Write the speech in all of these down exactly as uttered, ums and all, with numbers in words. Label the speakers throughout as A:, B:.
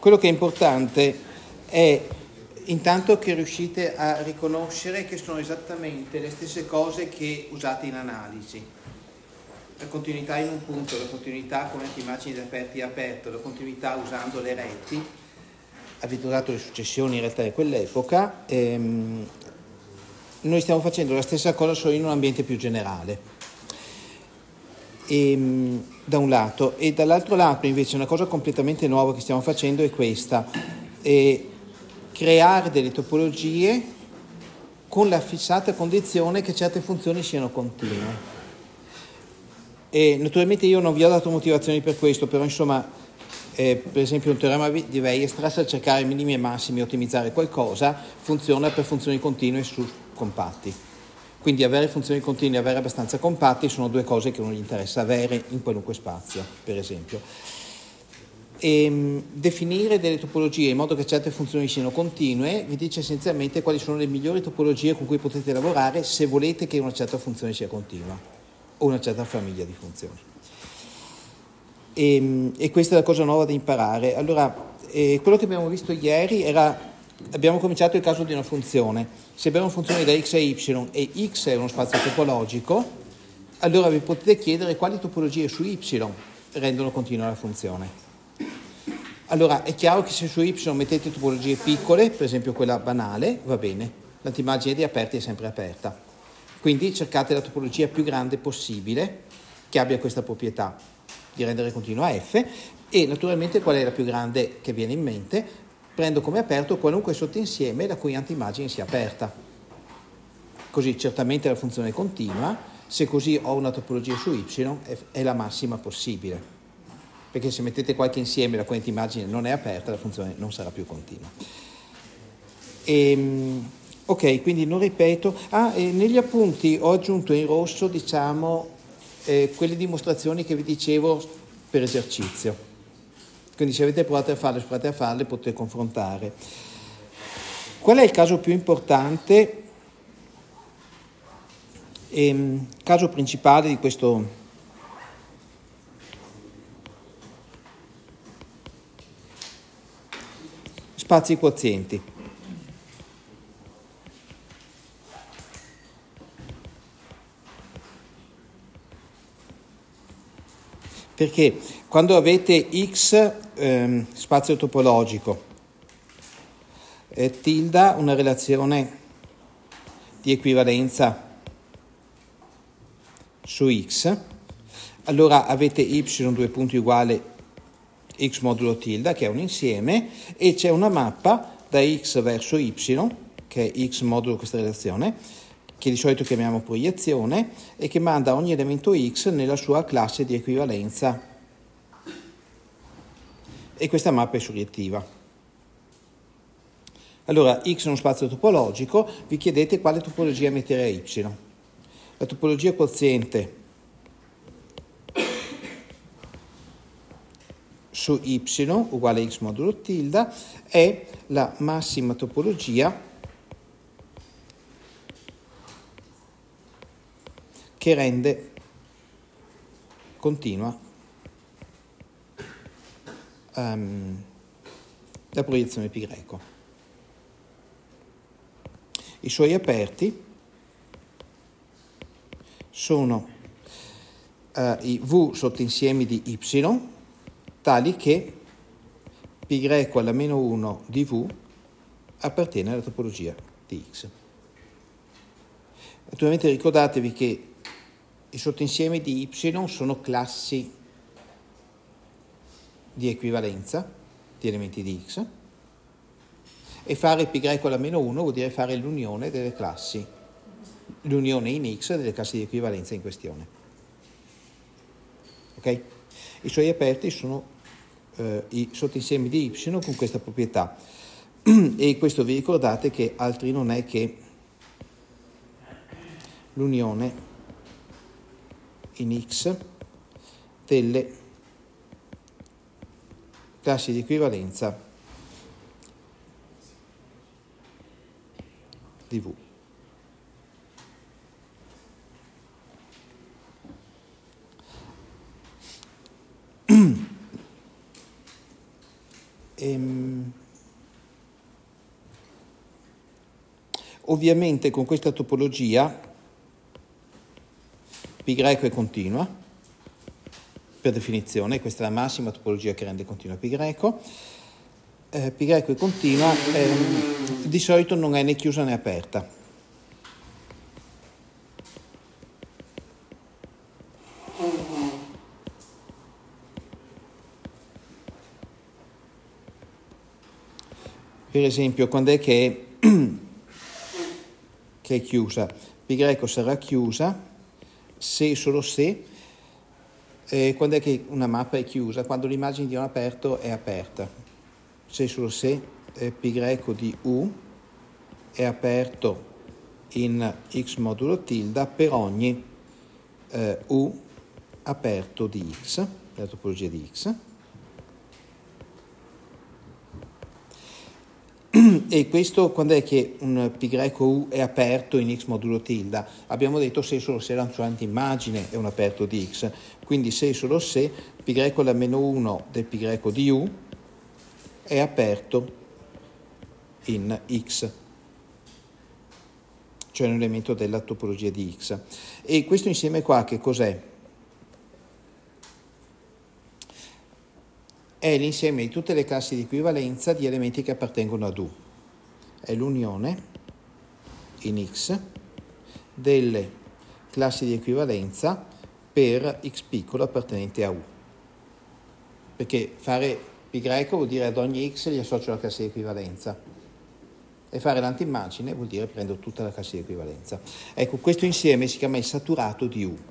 A: quello che è importante è intanto che riuscite a riconoscere che sono esattamente le stesse cose che usate in analisi. La continuità in un punto, la continuità con immagini di aperti e aperto, la continuità usando le reti, avete usato le successioni in realtà in quell'epoca, ehm, noi stiamo facendo la stessa cosa solo in un ambiente più generale, e, da un lato, e dall'altro lato invece una cosa completamente nuova che stiamo facendo è questa, è creare delle topologie con la fissata condizione che certe funzioni siano continue. E naturalmente io non vi ho dato motivazioni per questo, però insomma, eh, per esempio un teorema di Weierstrass, al cercare minimi e massimi e ottimizzare qualcosa, funziona per funzioni continue su compatti. Quindi avere funzioni continue e avere abbastanza compatti sono due cose che non gli interessa avere in qualunque spazio, per esempio. E mh, definire delle topologie in modo che certe funzioni siano continue vi dice essenzialmente quali sono le migliori topologie con cui potete lavorare se volete che una certa funzione sia continua o una certa famiglia di funzioni. E, e questa è la cosa nuova da imparare. Allora, eh, quello che abbiamo visto ieri era, abbiamo cominciato il caso di una funzione. Se abbiamo una funzione da x a y e x è uno spazio topologico, allora vi potete chiedere quali topologie su y rendono continua la funzione. Allora, è chiaro che se su y mettete topologie piccole, per esempio quella banale, va bene, l'antimagine di aperti è sempre aperta. Quindi cercate la topologia più grande possibile che abbia questa proprietà di rendere continua f, e naturalmente qual è la più grande che viene in mente? Prendo come aperto qualunque sottoinsieme la cui antimagine sia aperta. Così certamente la funzione è continua, se così ho una topologia su y è la massima possibile, perché se mettete qualche insieme la cui antimagine non è aperta, la funzione non sarà più continua. E, ok, quindi non ripeto. Ah, e negli appunti ho aggiunto in rosso, diciamo, eh, quelle dimostrazioni che vi dicevo per esercizio. Quindi se avete provato a farle, se provate a farle, potete confrontare. Qual è il caso più importante, ehm, caso principale di questo spazi quozienti? Perché quando avete x ehm, spazio topologico eh, tilda una relazione di equivalenza su x, allora avete y due punti uguale x modulo tilda, che è un insieme, e c'è una mappa da x verso y, che è x modulo questa relazione, che di solito chiamiamo proiezione, e che manda ogni elemento x nella sua classe di equivalenza. E questa mappa è surjettiva. Allora, x è uno spazio topologico, vi chiedete quale topologia mettere a y. La topologia quoziente su y uguale x modulo tilda è la massima topologia che rende continua um, la proiezione π greco. I suoi aperti sono uh, i V sottoinsiemi di y tali che π greco alla meno uno di V appartiene alla topologia di x. Naturalmente ricordatevi che i sottoinsiemi di y sono classi di equivalenza di elementi di x, e fare π greco alla meno uno vuol dire fare l'unione delle classi, l'unione in x delle classi di equivalenza in questione. Ok? I suoi aperti sono eh, i sottoinsiemi di y con questa proprietà, e questo vi ricordate che altri non è che l'unione in x delle classi di equivalenza di V. Ehm, ovviamente con questa topologia Pi greco è continua, per definizione, questa è la massima topologia che rende continua Pi greco. Eh, Pi greco è continua, ehm, di solito non è né chiusa né aperta. Per esempio, quando è che è, che è chiusa? Pi greco sarà chiusa se e solo se, eh, quando è che una mappa è chiusa? Quando l'immagine di un aperto è aperta. Se e solo se eh, Pi greco di U è aperto in X modulo tilde per ogni eh, U aperto di X, la topologia di X. E questo quando è che un Pi greco U è aperto in X modulo tilde? Abbiamo detto se solo se la solamente immagine è un aperto di X, quindi se solo se Pi greco alla meno uno del Pi greco di U è aperto in X, cioè un elemento della topologia di X. E questo insieme qua che cos'è? È l'insieme di tutte le classi di equivalenza di elementi che appartengono ad U. È l'unione in X delle classi di equivalenza per X piccolo appartenente a U. Perché fare Pi greco vuol dire ad ogni X gli associo la classe di equivalenza. E fare l'antimmagine vuol dire prendo tutta la classe di equivalenza. Ecco, questo insieme si chiama il saturato di U.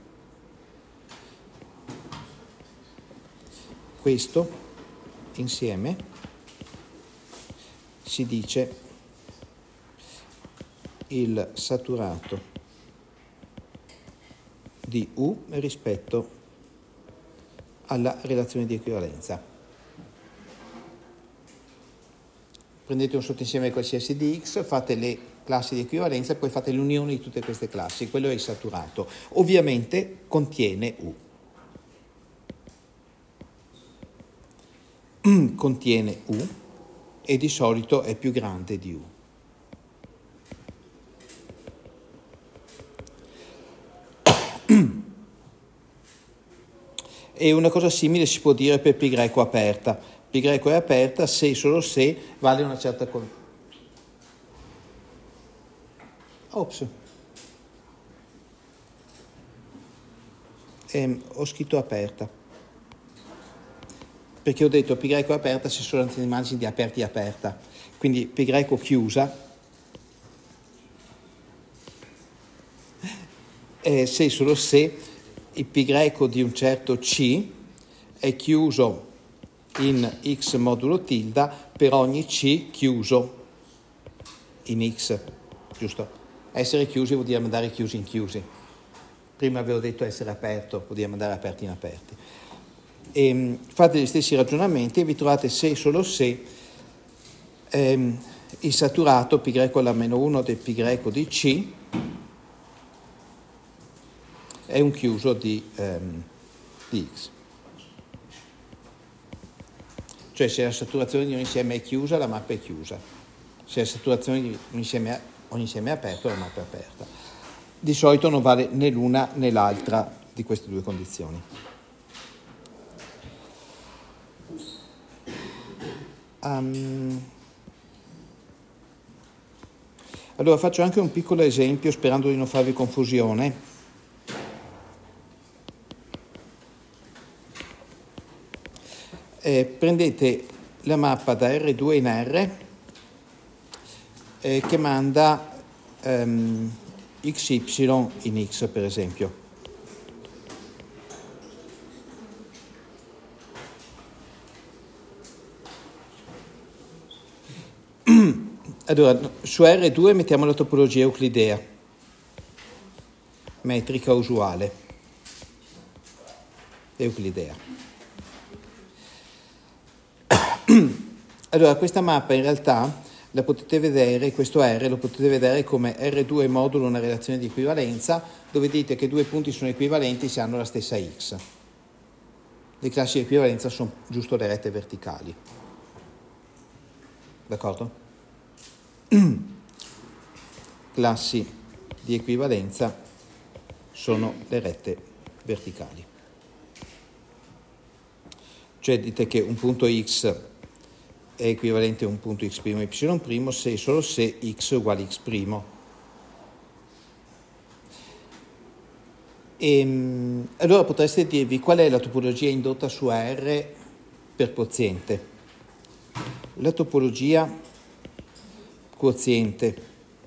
A: Questo insieme si dice il saturato di U rispetto alla relazione di equivalenza. Prendete un sottoinsieme qualsiasi di X, fate le classi di equivalenza e poi fate l'unione di tutte queste classi, quello è il saturato. Ovviamente contiene U. Contiene U e di solito è più grande di U. E una cosa simile si può dire per Pi greco aperta. Pi greco è aperta se e solo se vale una certa... Con... Ops. Eh, ho scritto aperta. Perché ho detto Pi greco aperta se sono immagini di aperti e aperta. Quindi Pi greco chiusa eh, se e solo se il Pi greco di un certo C è chiuso in X modulo tilde per ogni C chiuso in X, giusto? Essere chiusi vuol dire mandare chiusi in chiusi. Prima avevo detto essere aperto, vuol dire mandare aperti in aperti. E fate gli stessi ragionamenti e vi trovate se e solo se ehm, il saturato Pi greco alla meno uno del Pi greco di C è un chiuso di, ehm, di X. Cioè se la saturazione di un insieme è chiusa, la mappa è chiusa. Se la saturazione di un insieme, un insieme è aperto, la mappa è aperta. Di solito non vale né l'una né l'altra di queste due condizioni. Um, allora faccio anche un piccolo esempio sperando di non farvi confusione. Eh, prendete la mappa da R due in R eh, che manda ehm, X Y in X, per esempio. Allora, su R due mettiamo la topologia euclidea, metrica usuale, euclidea. Allora, questa mappa in realtà la potete vedere, questo R lo potete vedere come R due modulo una relazione di equivalenza, dove dite che due punti sono equivalenti se hanno la stessa X. Le classi di equivalenza sono giusto le rette verticali. d'accordo? Classi di equivalenza sono le rette verticali. Cioè dite che un punto x è equivalente a un punto x' y' se e solo se x uguale x'. E, allora potreste dirvi qual è la topologia indotta su A R per quoziente. La topologia quoziente,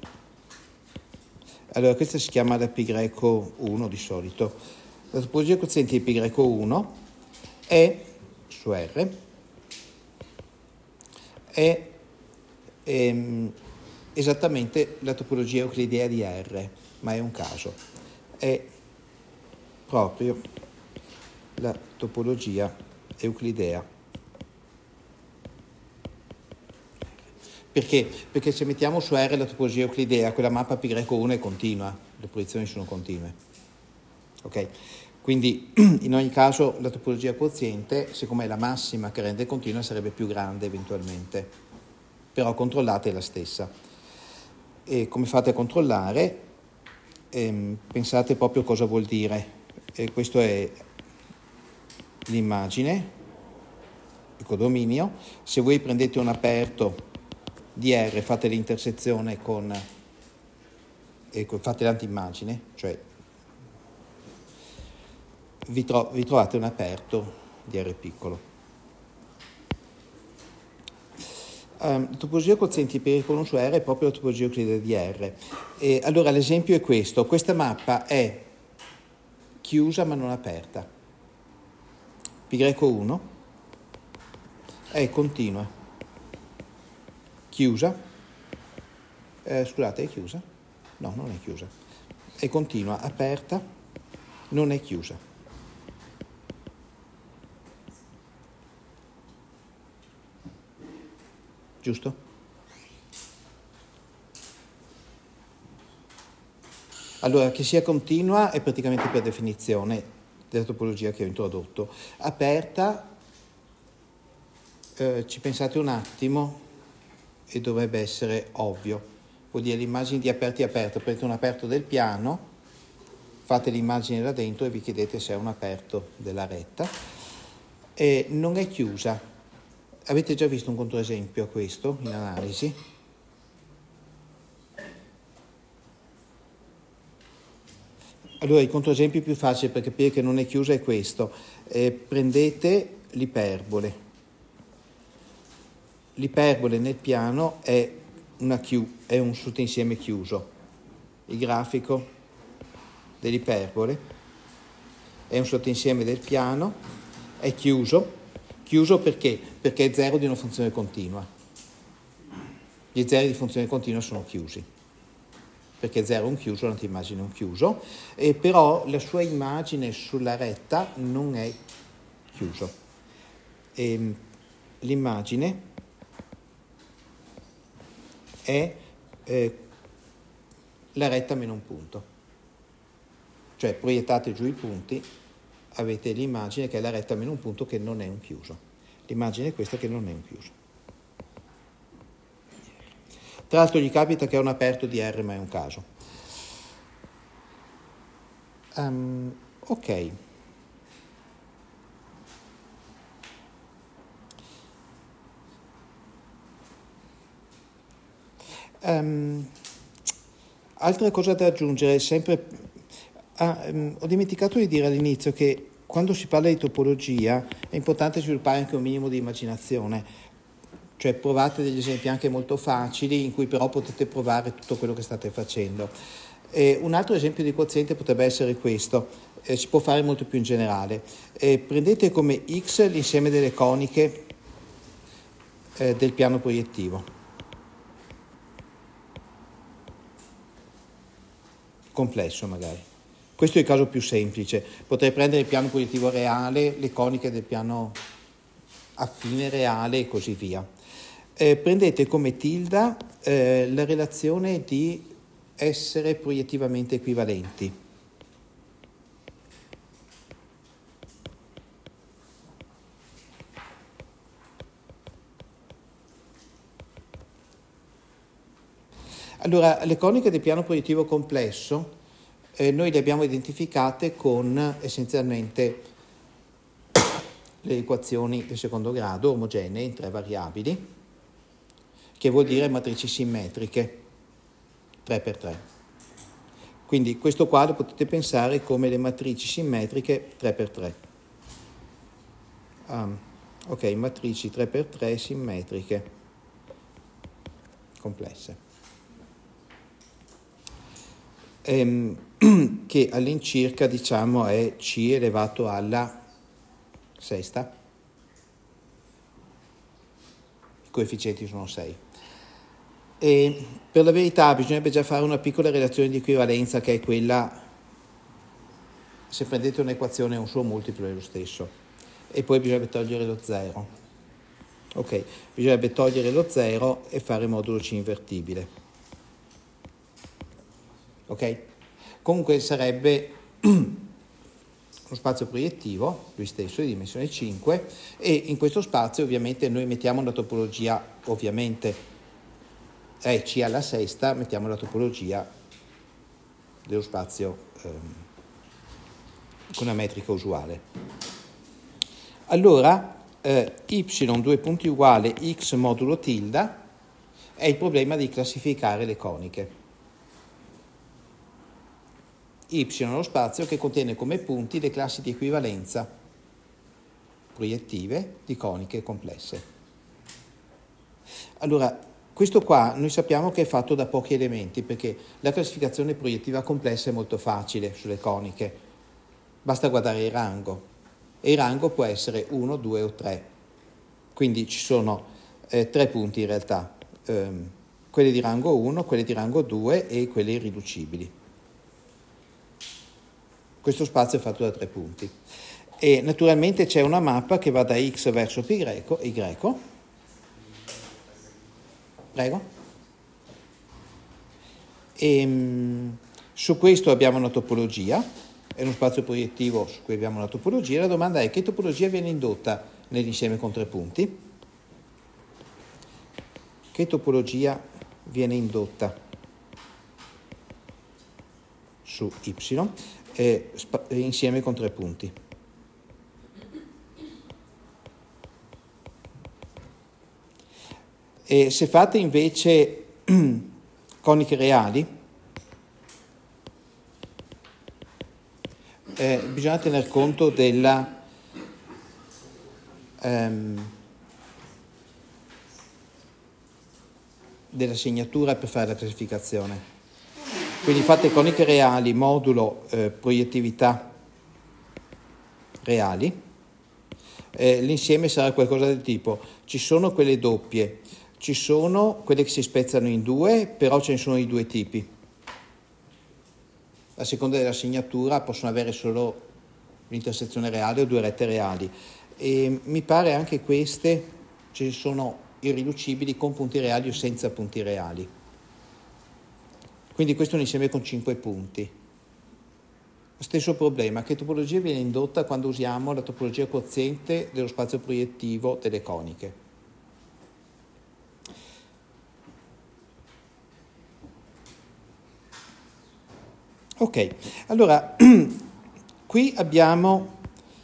A: allora questa si chiama la π uno di solito. La topologia quoziente di π uno è su R è ehm, esattamente la topologia euclidea di R, ma è un caso. È proprio la topologia euclidea. Perché? Perché se mettiamo su R la topologia euclidea, quella mappa π uno è continua, le posizioni sono continue. Ok? Quindi in ogni caso la topologia quoziente, siccome è la massima che rende continua, sarebbe più grande eventualmente, però controllate è la stessa. E come fate a controllare? Ehm, pensate proprio cosa vuol dire. E questo è l'immagine, il codominio. Se voi prendete un aperto di R, fate l'intersezione con, e fate l'antimmagine, cioè vi, tro- vi trovate un aperto di R piccolo. Um, la topologia quozienti per uno su R è proprio la topologia euclidea di R. E allora l'esempio è questo: questa mappa è chiusa ma non aperta. π uno è continua, chiusa, eh, scusate, è chiusa? No, non è chiusa, è continua, aperta, non è chiusa. Giusto? Allora, che sia continua è praticamente per definizione della topologia che ho introdotto. Aperta, eh, ci pensate un attimo e dovrebbe essere ovvio. Vuol dire l'immagine di aperti e aperto. Prendete un aperto del piano, fate l'immagine là dentro e vi chiedete se è un aperto della retta. E non è chiusa. Avete già visto un controesempio a questo in analisi? Allora, il controesempio più facile per capire che non è chiusa è questo. Eh, prendete l'iperbole. L'iperbole nel piano è, una Q, è un sottoinsieme chiuso. Il grafico dell'iperbole è un sottoinsieme del piano, è chiuso. Chiuso perché? Perché è zero di una funzione continua. Gli zeri di funzione continua sono chiusi, perché zero è un chiuso, l'antimmagine è un chiuso, e però la sua immagine sulla retta non è chiuso. E l'immagine è eh, la retta meno un punto. Cioè proiettate giù i punti, avete l'immagine che è la retta meno un punto che non è un chiuso. L'immagine è questa che non è un chiuso. Tra l'altro gli capita che è un aperto di R, ma è un caso. Um, ok. Um, altra cosa da aggiungere, sempre ah, um, ho dimenticato di dire all'inizio che quando si parla di topologia è importante sviluppare anche un minimo di immaginazione, cioè provate degli esempi anche molto facili in cui però potete provare tutto quello che state facendo. Eh, un altro esempio di quoziente potrebbe essere questo, eh, si può fare molto più in generale. Eh, prendete come x l'insieme delle coniche eh, del piano proiettivo. Complesso magari. Questo è il caso più semplice. Potrei prendere il piano proiettivo reale, le coniche del piano affine reale e così via. Eh, prendete come tilde eh, la relazione di essere proiettivamente equivalenti. Allora, le coniche del piano proiettivo complesso eh, noi le abbiamo identificate con essenzialmente le equazioni del secondo grado omogenee in tre variabili, che vuol dire matrici simmetriche tre per tre. Quindi questo qua lo potete pensare come le matrici simmetriche tre per tre. Um, ok, matrici tre per tre simmetriche complesse. Ehm, che all'incirca diciamo è C elevato alla sesta. I coefficienti sono sei. E per la verità bisognerebbe già fare una piccola relazione di equivalenza, che è quella, se prendete un'equazione un suo multiplo è lo stesso, e poi bisognerebbe togliere lo zero. Ok, bisognerebbe togliere lo zero e fare modulo C invertibile. Ok? Comunque sarebbe uno spazio proiettivo, lui stesso, di dimensione cinque, e in questo spazio ovviamente noi mettiamo una topologia, ovviamente è C alla sesta, mettiamo la topologia dello spazio ehm, con una metrica usuale. Allora, eh, y due punti uguale x modulo tilde è il problema di classificare le coniche. Y è lo spazio che contiene come punti le classi di equivalenza proiettive di coniche complesse. Allora, questo qua noi sappiamo che è fatto da pochi elementi, perché la classificazione proiettiva complessa è molto facile sulle coniche. Basta guardare il rango, e il rango può essere uno, due o tre. Quindi ci sono eh, tre punti in realtà, ehm, quelli di rango uno, quelli di rango due e quelli irriducibili. Questo spazio è fatto da tre punti. E naturalmente c'è una mappa che va da x verso π greco, y. Prego. E, mh, su questo abbiamo una topologia, è uno spazio proiettivo su cui abbiamo una topologia. La domanda è: che topologia viene indotta nell'insieme con tre punti? Che topologia viene indotta su y eh, sp- insieme con tre punti? E se fate invece coniche reali, eh, bisogna tener conto della ehm, della segnatura per fare la classificazione. Quindi fate coniche reali modulo eh, proiettività reali, eh, l'insieme sarà qualcosa del tipo: ci sono quelle doppie, ci sono quelle che si spezzano in due, però ce ne sono di due tipi. A seconda della segnatura possono avere solo l'intersezione reale o due rette reali. E mi pare anche queste ci sono irriducibili con punti reali o senza punti reali. Quindi questo è un insieme con cinque punti. Stesso problema: che topologia viene indotta quando usiamo la topologia quoziente dello spazio proiettivo delle coniche? Ok, allora qui abbiamo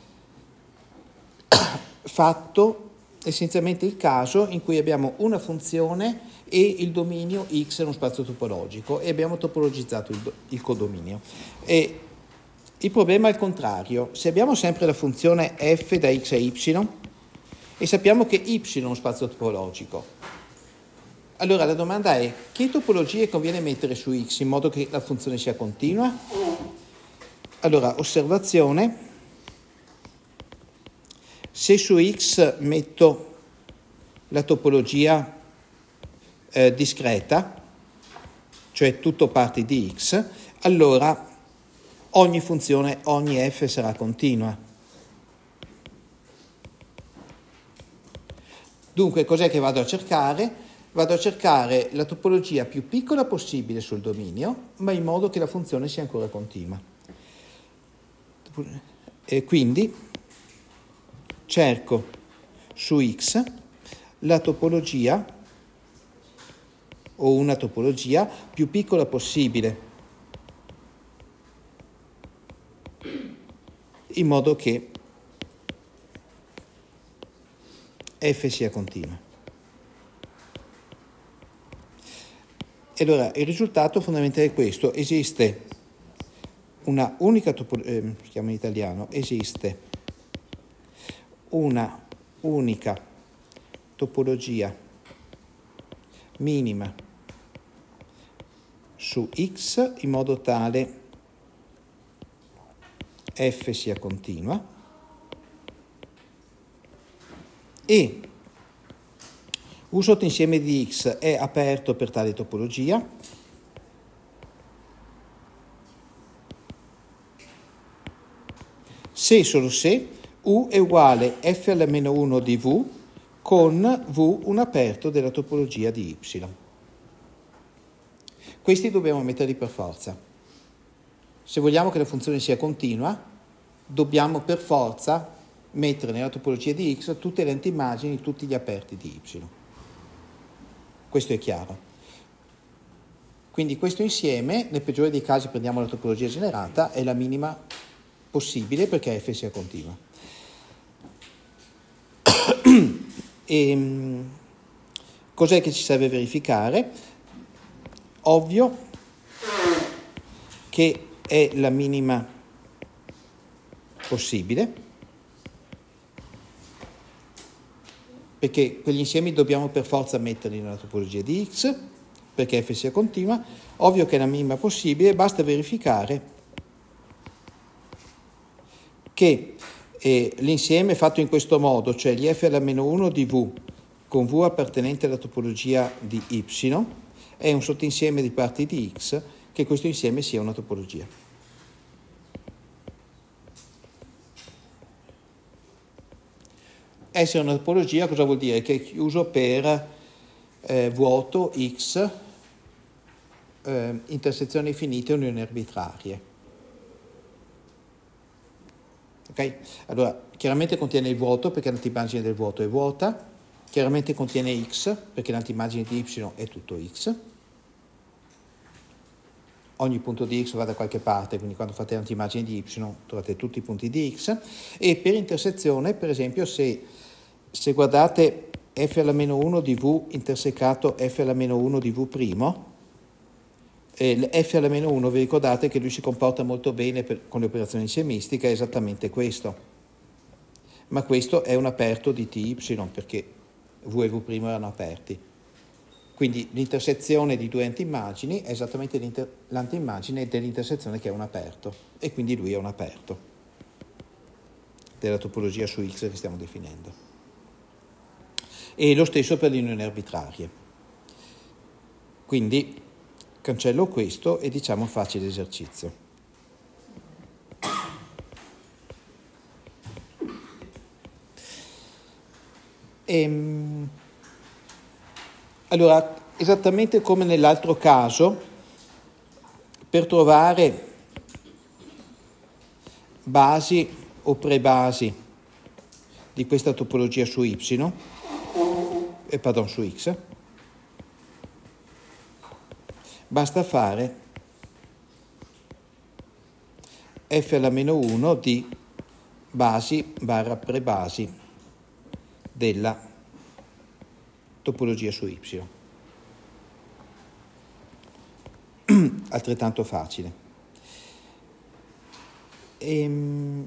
A: fatto essenzialmente il caso in cui abbiamo una funzione e il dominio x è uno spazio topologico e abbiamo topologizzato il, do, il codominio. E il problema è il contrario: se abbiamo sempre la funzione f da x a y e sappiamo che y è uno spazio topologico, allora la domanda è: che topologie conviene mettere su x in modo che la funzione sia continua? Allora, osservazione: se su x metto la topologia eh, discreta, cioè tutto parte di x, allora ogni funzione, ogni f sarà continua. Dunque, cos'è che vado a cercare? Vado a cercare la topologia più piccola possibile sul dominio, ma in modo che la funzione sia ancora continua. E quindi cerco su x la topologia o una topologia più piccola possibile, in modo che F sia continua. E allora il risultato fondamentale è questo: esiste una unica topologia, eh, si chiama in italiano, esiste una unica topologia minima su X in modo tale F sia continua e U sottoinsieme di X è aperto per tale topologia se e solo se U è uguale F alla meno uno di V con V un aperto della topologia di Y. Questi dobbiamo metterli per forza. Se vogliamo che la funzione sia continua, dobbiamo per forza mettere nella topologia di X tutte le antimmagini, tutti gli aperti di Y. Questo è chiaro. Quindi questo insieme, nel peggiore dei casi prendiamo la topologia generata, è la minima possibile perché F sia continua. E cos'è che ci serve verificare? Ovvio che è la minima possibile, perché quegli insiemi dobbiamo per forza metterli nella topologia di X, perché F sia continua. Ovvio che è la minima possibile, basta verificare che eh, l'insieme è fatto in questo modo, cioè gli F alla meno uno di V con V appartenente alla topologia di Y è un sottoinsieme di parti di X, che questo insieme sia una topologia. Essere una topologia cosa vuol dire? Che è chiuso per eh, vuoto X, eh, intersezioni finite e unioni arbitrarie. Ok? Allora, chiaramente contiene il vuoto perché l'antimmagine del vuoto è vuota, chiaramente contiene X perché l'antimmagine di Y è tutto X. Ogni punto di X va da qualche parte, quindi quando fate l'antimmagine di Y trovate tutti i punti di X. E per intersezione, per esempio, se, se guardate F alla meno uno di V intersecato F alla meno uno di V primo, eh, F alla meno uno, vi ricordate che lui si comporta molto bene per, con le operazioni insiemistiche, è esattamente questo. Ma questo è un aperto di T Y, perché V e V primo erano aperti. Quindi l'intersezione di due antimmagini è esattamente l'antimmagine dell'intersezione che è un aperto, e quindi lui è un aperto della topologia su X che stiamo definendo. E lo stesso per le unioni arbitrarie. Quindi cancello questo e diciamo facile esercizio. Ehm... Allora, esattamente come nell'altro caso, per trovare basi o prebasi di questa topologia su Y, eh, pardon, su X, basta fare F alla meno uno di basi barra prebasi della topologia su Y. Altrettanto facile. Ehm,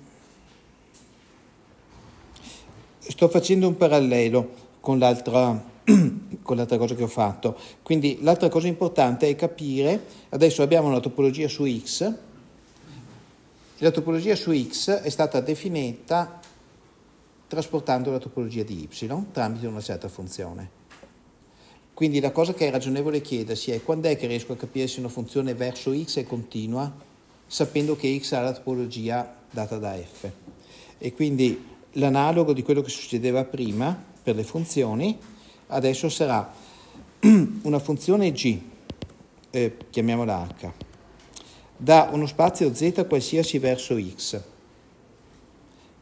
A: sto facendo un parallelo con l'altra, con l'altra cosa che ho fatto. Quindi l'altra cosa importante è capire, adesso abbiamo una topologia su X, e la topologia su X è stata definita trasportando la topologia di Y tramite una certa funzione. Quindi la cosa che è ragionevole chiedersi è: quando è che riesco a capire se una funzione verso X è continua, sapendo che X ha la topologia data da F. E quindi l'analogo di quello che succedeva prima per le funzioni, adesso sarà una funzione G, eh, chiamiamola H, da uno spazio Z qualsiasi verso X,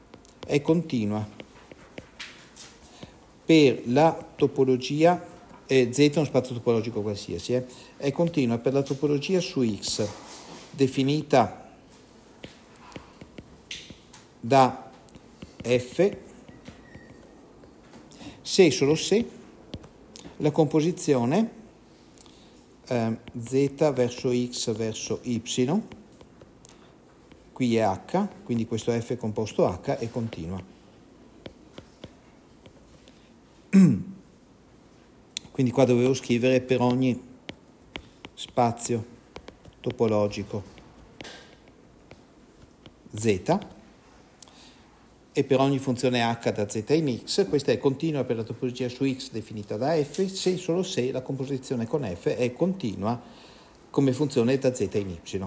A: è continua per la topologia e Z è uno spazio topologico qualsiasi, eh, è continua per la topologia su X definita da F se e solo se la composizione eh, Z verso X verso Y, qui è H, quindi questo F composto H è continua. Quindi qua dovevo scrivere per ogni spazio topologico Z e per ogni funzione H da Z in X, questa è continua per la topologia su X definita da F, se solo se la composizione con F è continua come funzione da Z in Y.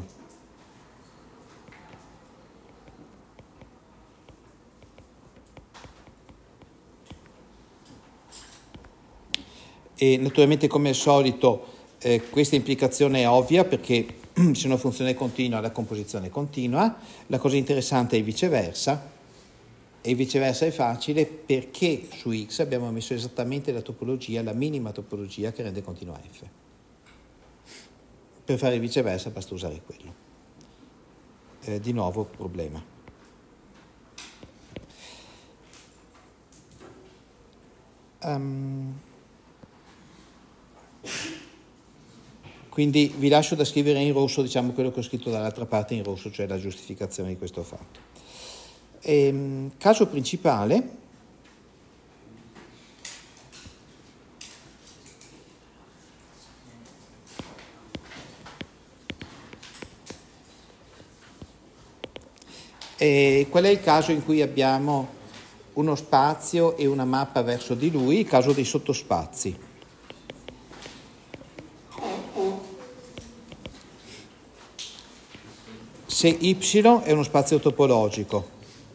A: E naturalmente, come al solito, eh, questa implicazione è ovvia perché se una funzione è continua la composizione è continua. La cosa interessante è viceversa, e viceversa è facile perché su X abbiamo messo esattamente la topologia, la minima topologia che rende continua F. Per fare viceversa basta usare quello. Eh, di nuovo problema. Um, Quindi vi lascio da scrivere in rosso, diciamo, quello che ho scritto dall'altra parte in rosso, cioè la giustificazione di questo fatto. E, caso principale, e qual è il caso in cui abbiamo uno spazio e una mappa verso di lui? Il caso dei sottospazi. Se Y è uno spazio topologico,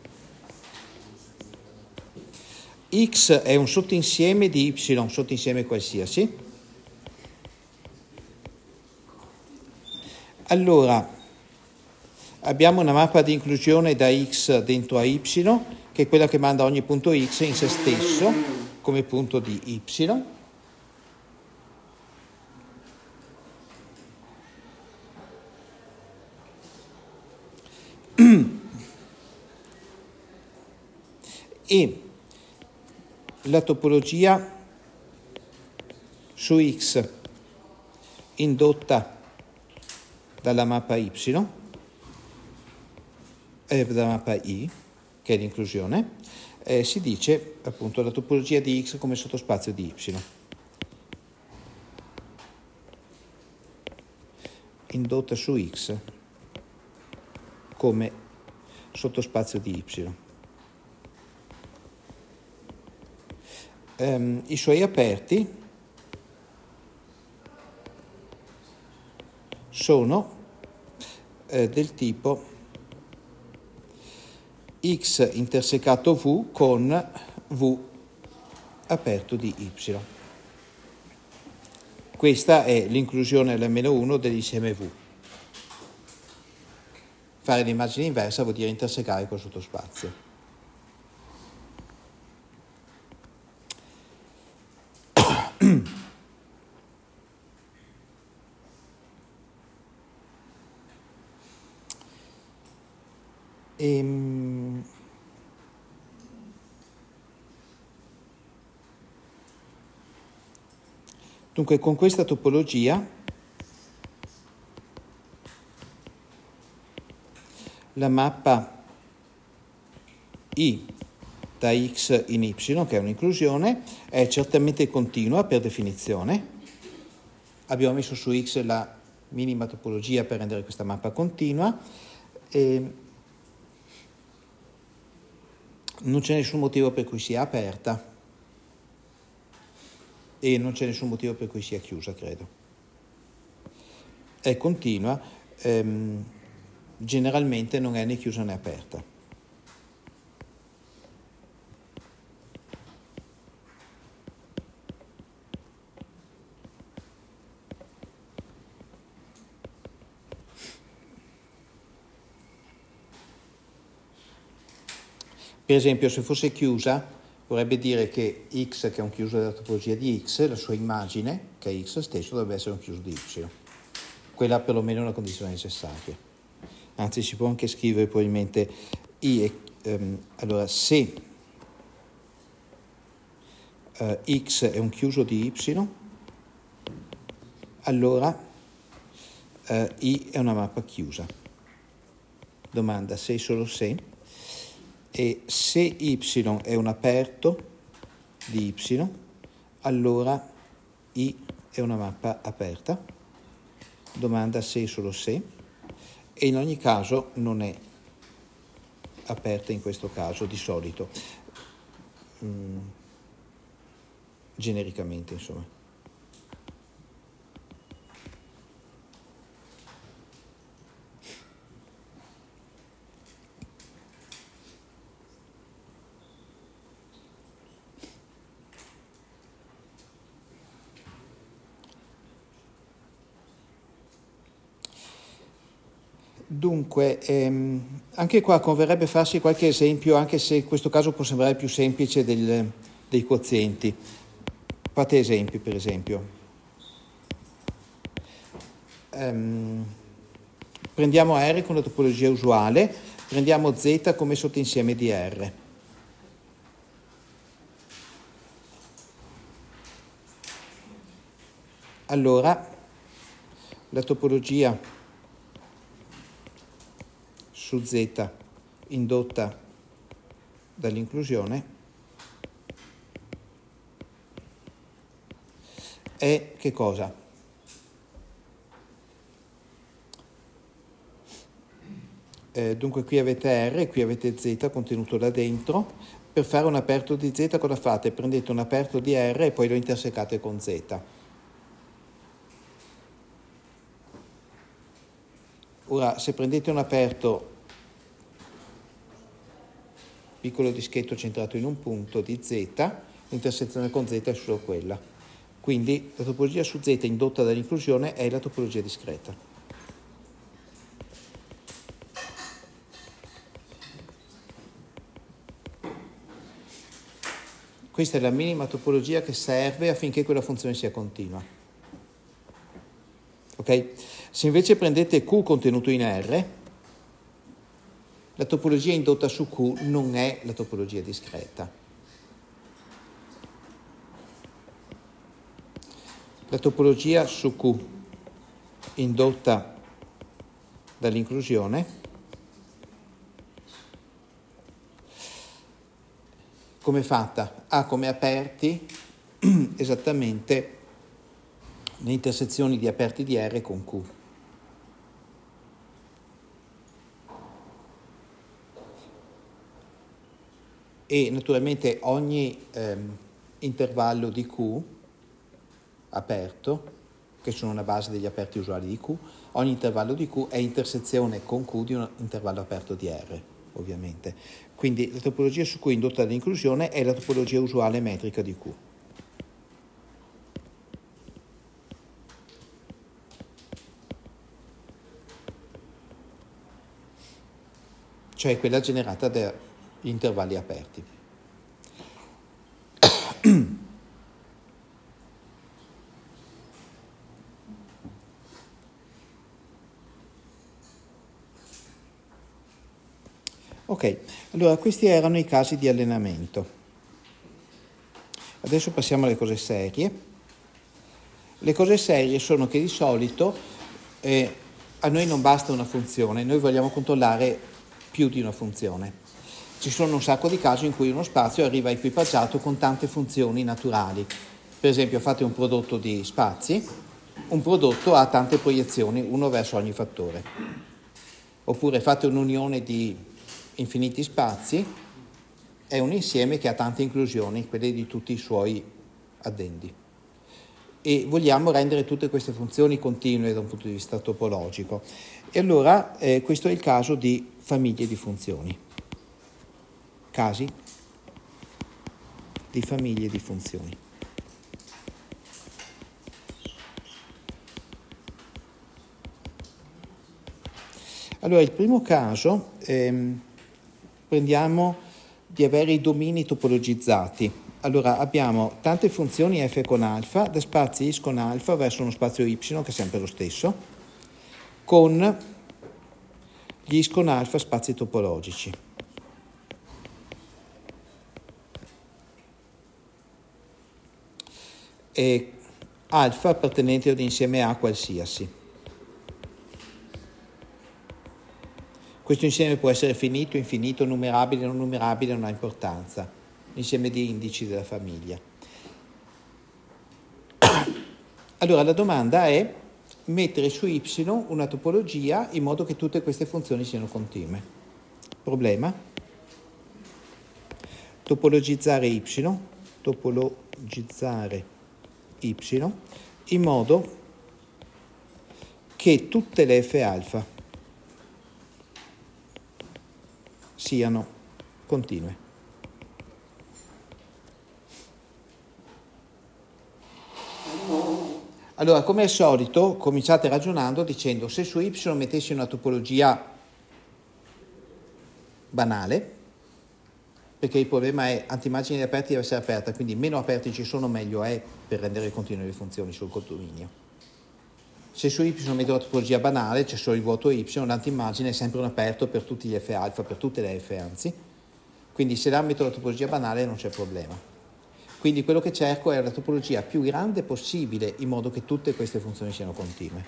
A: X è un sottoinsieme di Y, un sottoinsieme qualsiasi, allora abbiamo una mappa di inclusione da X dentro a Y, che è quella che manda ogni punto X in se stesso come punto di Y. E la topologia su X indotta dalla mappa Y, eh, dalla mappa I, che è l'inclusione, eh, si dice appunto la topologia di X come sottospazio di Y, indotta su X come sottospazio di Y. Um, I suoi aperti sono eh, del tipo X intersecato V con V aperto di Y. Questa è l'inclusione L meno uno dell'insieme V. Fare l'immagine inversa vuol dire intersecare col sottospazio. Ehm... Dunque, con questa topologia la mappa I da X in Y, che è un'inclusione, è certamente continua per definizione. Abbiamo messo su X la minima topologia per rendere questa mappa continua. E non c'è nessun motivo per cui sia aperta e non c'è nessun motivo per cui sia chiusa, credo. È continua, ehm, generalmente non è né chiusa né aperta. Per esempio, se fosse chiusa, vorrebbe dire che x, che è un chiuso della topologia di x, la sua immagine, che è x stesso, dovrebbe essere un chiuso di y. Quella perlomeno è una condizione necessaria. Anzi, si può anche scrivere probabilmente i, ehm, allora se eh, x è un chiuso di y, allora eh, I è una mappa chiusa. Domanda se e solo se, e se y è un aperto di y, allora I è una mappa aperta. Domanda se e solo se, e in ogni caso non è aperta in questo caso di solito, mm, genericamente insomma. Dunque, ehm, anche qua converrebbe farsi qualche esempio, anche se in questo caso può sembrare più semplice del, dei quozienti. Fate esempi, per esempio. Um, prendiamo R con la topologia usuale, prendiamo Z come sottoinsieme di R. Allora, la topologia su Z indotta dall'inclusione è che cosa? Eh, dunque qui avete R e qui avete Z contenuto là dentro. Per fare un aperto di Z cosa fate? Prendete un aperto di R e poi lo intersecate con Z. Ora, se prendete un aperto piccolo dischetto centrato in un punto di Z, l'intersezione con Z è solo quella. Quindi la topologia su Z indotta dall'inclusione è la topologia discreta. Questa è la minima topologia che serve affinché quella funzione sia continua. Ok? Se invece prendete Q contenuto in R, la topologia indotta su Q non è la topologia discreta. La topologia su Q indotta dall'inclusione come è fatta? Ha come aperti esattamente le intersezioni di aperti di R con Q. E naturalmente ogni ehm, intervallo di Q aperto, che sono una base degli aperti usuali di Q, ogni intervallo di Q è intersezione con Q di un intervallo aperto di R, ovviamente. Quindi la topologia su Q indotta dall'inclusione è la topologia usuale metrica di Q. Cioè quella generata dagli intervalli aperti. Ok, allora questi erano i casi di allenamento. Adesso passiamo alle cose serie. Le cose serie sono che di solito eh, a noi non basta una funzione, noi vogliamo controllare più di una funzione. Ci sono un sacco di casi in cui uno spazio arriva equipaggiato con tante funzioni naturali. Per esempio fate un prodotto di spazi, un prodotto ha tante proiezioni, uno verso ogni fattore. Oppure fate un'unione di infiniti spazi, è un insieme che ha tante inclusioni, quelle di tutti i suoi addendi. E vogliamo rendere tutte queste funzioni continue da un punto di vista topologico. E allora eh, questo è il caso di famiglie di funzioni. Casi di famiglie di funzioni. Allora, il primo caso, ehm, prendiamo di avere i domini topologizzati. Allora abbiamo tante funzioni f con alfa, da spazi x con alfa verso uno spazio y, che è sempre lo stesso, con gli x con alfa spazi topologici. E alfa appartenente ad un insieme A qualsiasi. Questo insieme può essere finito, infinito, numerabile, non numerabile, non ha importanza. L'insieme di indici della famiglia. Allora la domanda è mettere su y una topologia in modo che tutte queste funzioni siano continue. Problema? Topologizzare y, topologizzare y in modo che tutte le f alfa siano continue. Allora, come al solito, cominciate ragionando dicendo: se su y mettessi una topologia banale, perché il problema è antimargini aperti deve essere aperta, quindi meno aperti ci sono meglio è per rendere continue le funzioni sul condominio. Se su y metto una topologia banale, c'è solo il vuoto y, l'antimargine è sempre un aperto per tutti gli f alfa, per tutte le f anzi, quindi se la metto la topologia banale non c'è problema. Quindi quello che cerco è la topologia più grande possibile in modo che tutte queste funzioni siano continue.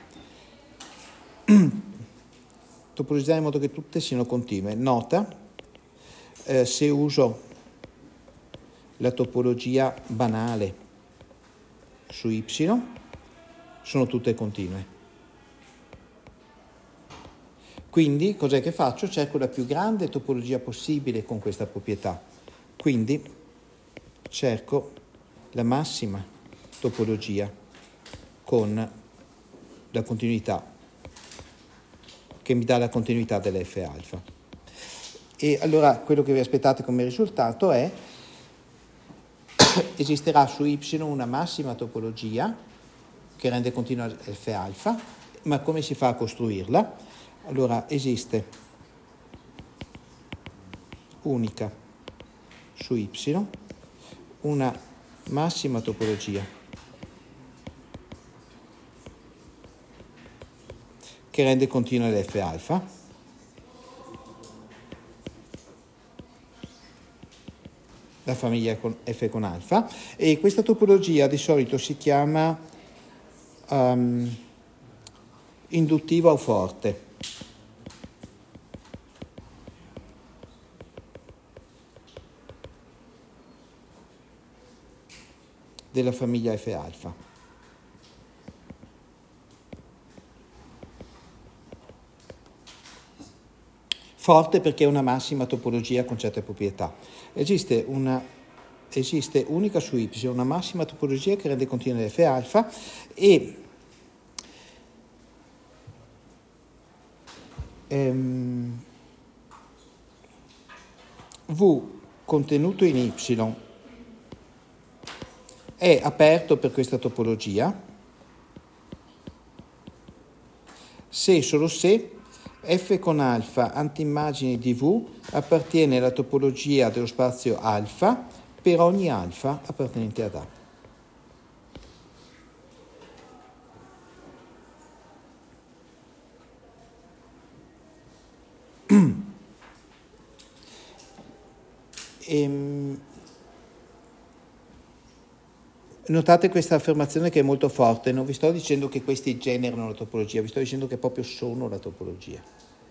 A: Topologizzare in modo che tutte siano continue. Nota, eh, se uso la topologia banale su y, sono tutte continue. Quindi cos'è che faccio? Cerco la più grande topologia possibile con questa proprietà. Quindi cerco la massima topologia con la continuità che mi dà la continuità delle f alfa. E allora quello che vi aspettate come risultato è esisterà su y una massima topologia che rende continua f alfa, ma come si fa a costruirla? Allora esiste unica su y una massima topologia che rende continua l'f alfa, la famiglia con f con alfa, e questa topologia di solito si chiama um, induttiva o forte. Della famiglia f alfa. Forte perché è una massima topologia con certe proprietà. Esiste una esiste unica su y, una massima topologia che rende continua f alfa e ehm, V contenuto in y è aperto per questa topologia se e solo se f con alfa antimmagine di V appartiene alla topologia dello spazio alfa per ogni alfa appartenente ad A. ehm, Notate questa affermazione che è molto forte, non vi sto dicendo che questi generano la topologia, vi sto dicendo che proprio sono la topologia.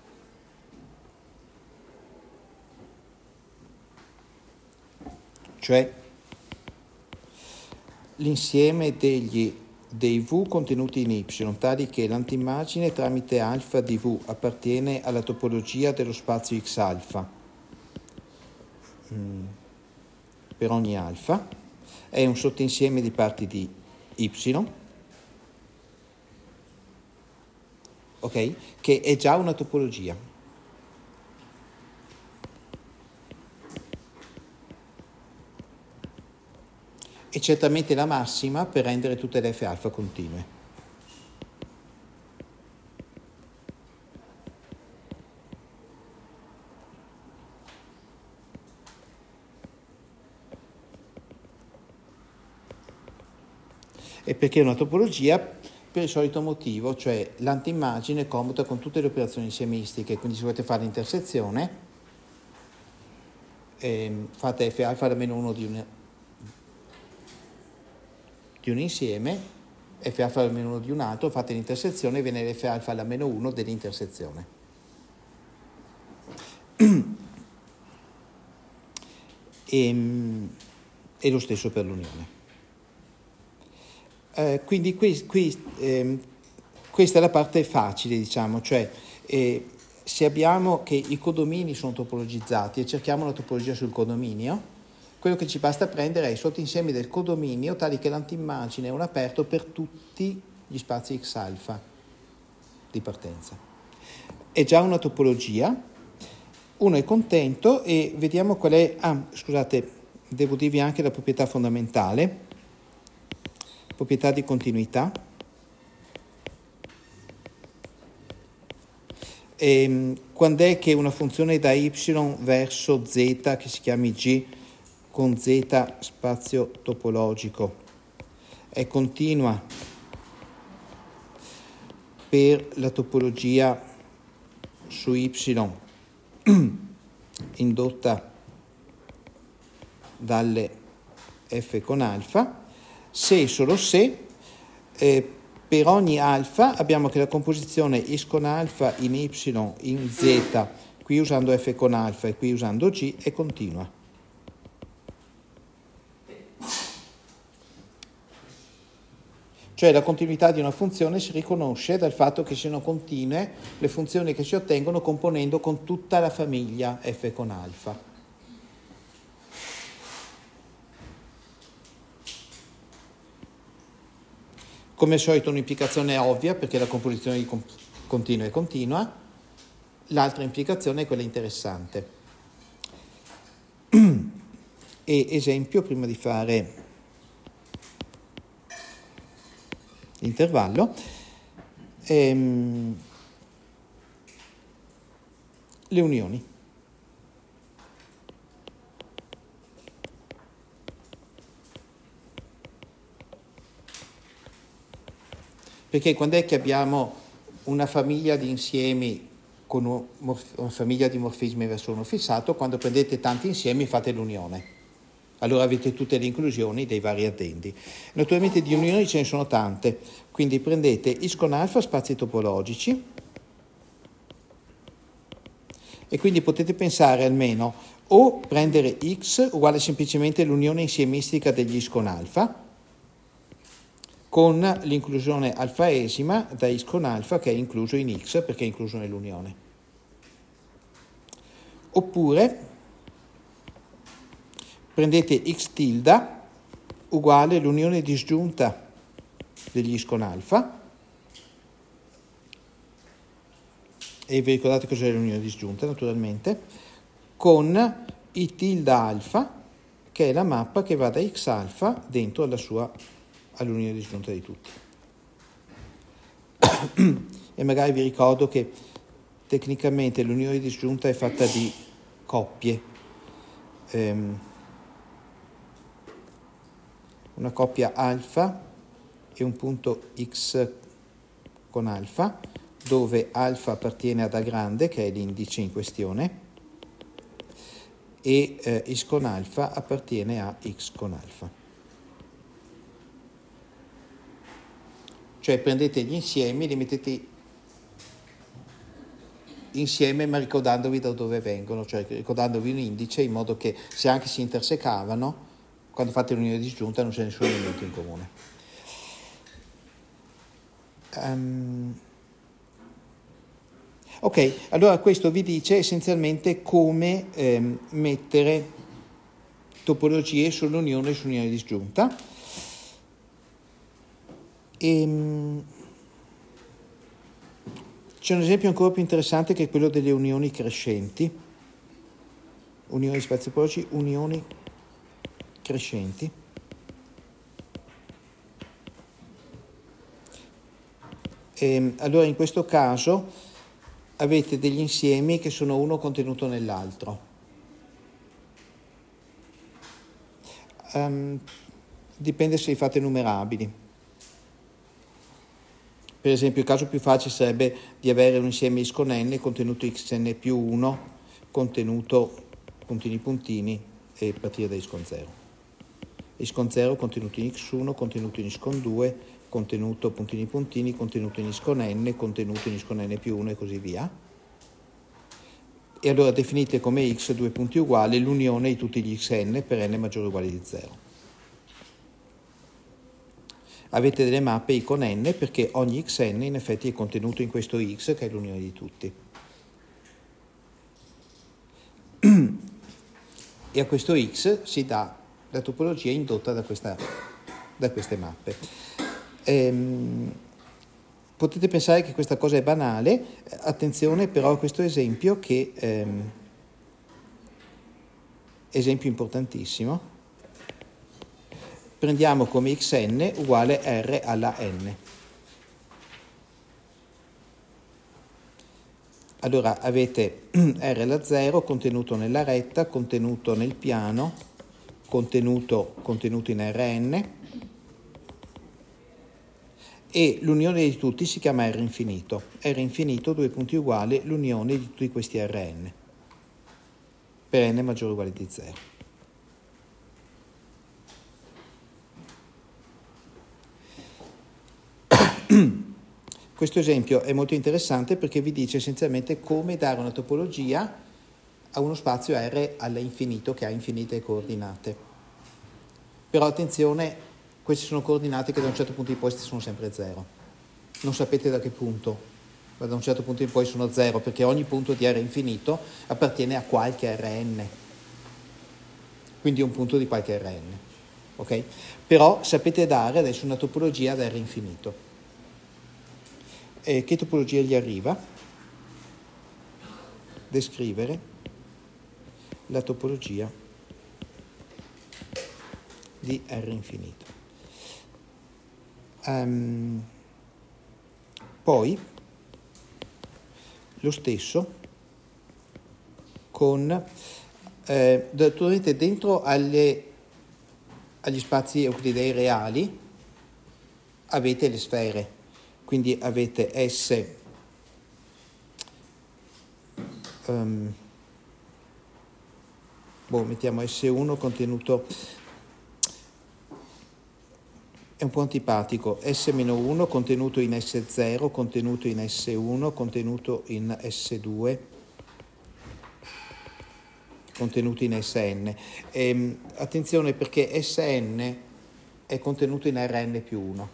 A: Cioè l'insieme degli, dei V contenuti in Y, tali che l'antimmagine tramite alfa di V appartiene alla topologia dello spazio X alfa mm, per ogni alfa, è un sottoinsieme di parti di Y, ok? Che è già una topologia. E certamente la massima per rendere tutte le f alfa continue. perché è una topologia per il solito motivo, cioè l'antiimmagine commuta con tutte le operazioni insiemistiche, quindi se volete fare l'intersezione, eh, fate f alfa alla meno uno di un, di un insieme, f alfa alla meno uno di un altro, fate l'intersezione e viene f alfa alla meno uno dell'intersezione. E, e lo stesso per l'unione. Eh, quindi qui, qui eh, questa è la parte facile, diciamo, cioè eh, se abbiamo che i codomini sono topologizzati e cerchiamo una topologia sul codominio, quello che ci basta prendere è i sottoinsiemi del codominio tali che l'antiimmagine è un aperto per tutti gli spazi X alfa di partenza. È già una topologia, uno è contento e vediamo qual è, ah scusate, devo dirvi anche la proprietà fondamentale, proprietà di continuità. E quando è che una funzione da y verso z, che si chiami g, con z spazio topologico, è continua per la topologia su y indotta dalle f con alfa, se e solo se eh, per ogni alfa abbiamo che la composizione x con alfa in y in z, qui usando f con alfa e qui usando g, è continua. Cioè la continuità di una funzione si riconosce dal fatto che siano continue le funzioni che si ottengono componendo con tutta la famiglia f con alfa. Come al solito un'implicazione è ovvia perché la composizione di continua è continua, l'altra implicazione è quella interessante. E esempio, prima di fare l'intervallo, ehm, le unioni. Perché quando è che abbiamo una famiglia di insiemi con una famiglia di morfismi verso uno fissato? Quando prendete tanti insiemi fate l'unione. Allora avete tutte le inclusioni dei vari addendi. Naturalmente di unioni ce ne sono tante, quindi prendete x con alfa spazi topologici e quindi potete pensare almeno o prendere x uguale semplicemente l'unione insiemistica degli x con alfa, con l'inclusione alfaesima da x con alfa che è incluso in x perché è incluso nell'unione. Oppure prendete x tilde uguale l'unione disgiunta degli x con alfa, e vi ricordate cos'è l'unione disgiunta naturalmente, con i tilde alfa che è la mappa che va da x alfa dentro alla sua all'unione disgiunta di tutti. E magari vi ricordo che tecnicamente l'unione disgiunta è fatta di coppie, ehm, una coppia alfa e un punto x con alfa, dove alfa appartiene ad A grande, che è l'indice in questione, e eh, x con alfa appartiene a x con alfa. Cioè prendete gli insiemi, li mettete insieme ma ricordandovi da dove vengono, cioè ricordandovi un indice in modo che se anche si intersecavano, quando fate l'unione disgiunta non c'è nessun elemento in comune. Um, ok, allora questo vi dice essenzialmente come ehm, mettere topologie sull'unione e sull'unione disgiunta. E, c'è un esempio ancora più interessante che è quello delle unioni crescenti, unioni di spazi topologici, unioni crescenti. E, allora in questo caso avete degli insiemi che sono uno contenuto nell'altro. Um, dipende se li fate numerabili. Per esempio il caso più facile sarebbe di avere un insieme x con n contenuto xn più uno, contenuto puntini puntini e partire da x con zero. X con zero contenuto in x uno, contenuto in x con due, contenuto puntini puntini, contenuto in x con n, contenuto in x con n più uno e così via. E allora definite come x due punti uguali l'unione di tutti gli xn per n maggiore o uguale di zero. Avete delle mappe i con n perché ogni xn in effetti è contenuto in questo x che è l'unione di tutti. E a questo x si dà la topologia indotta da, questa, da queste mappe. Ehm, potete pensare che questa cosa è banale, attenzione però a questo esempio che ehm, esempio importantissimo. Prendiamo come xn uguale r alla n. Allora avete r alla zero, contenuto nella retta, contenuto nel piano, contenuto, contenuto in Rn, e l'unione di tutti si chiama R infinito. R infinito, due punti uguali, l'unione di tutti questi Rn, per n maggiore o uguale di zero. Questo esempio è molto interessante perché vi dice essenzialmente come dare una topologia a uno spazio R all'infinito che ha infinite coordinate. Però attenzione, queste sono coordinate che da un certo punto in poi sono sempre zero. Non sapete da che punto, ma da un certo punto in poi sono zero perché ogni punto di R infinito appartiene a qualche Rn. Quindi un punto di qualche Rn. Okay? Però sapete dare adesso una topologia ad R infinito. E che topologia gli arriva? Descrivere la topologia di R infinito. Um, poi lo stesso con eh, naturalmente dentro alle, agli spazi euclidei reali avete le sfere. Quindi avete S, um, boh, mettiamo S uno contenuto, è un po' antipatico, S meno uno contenuto in S zero, contenuto in S uno, contenuto in S due, contenuto in Sn. E, attenzione perché Sn è contenuto in Rn più uno.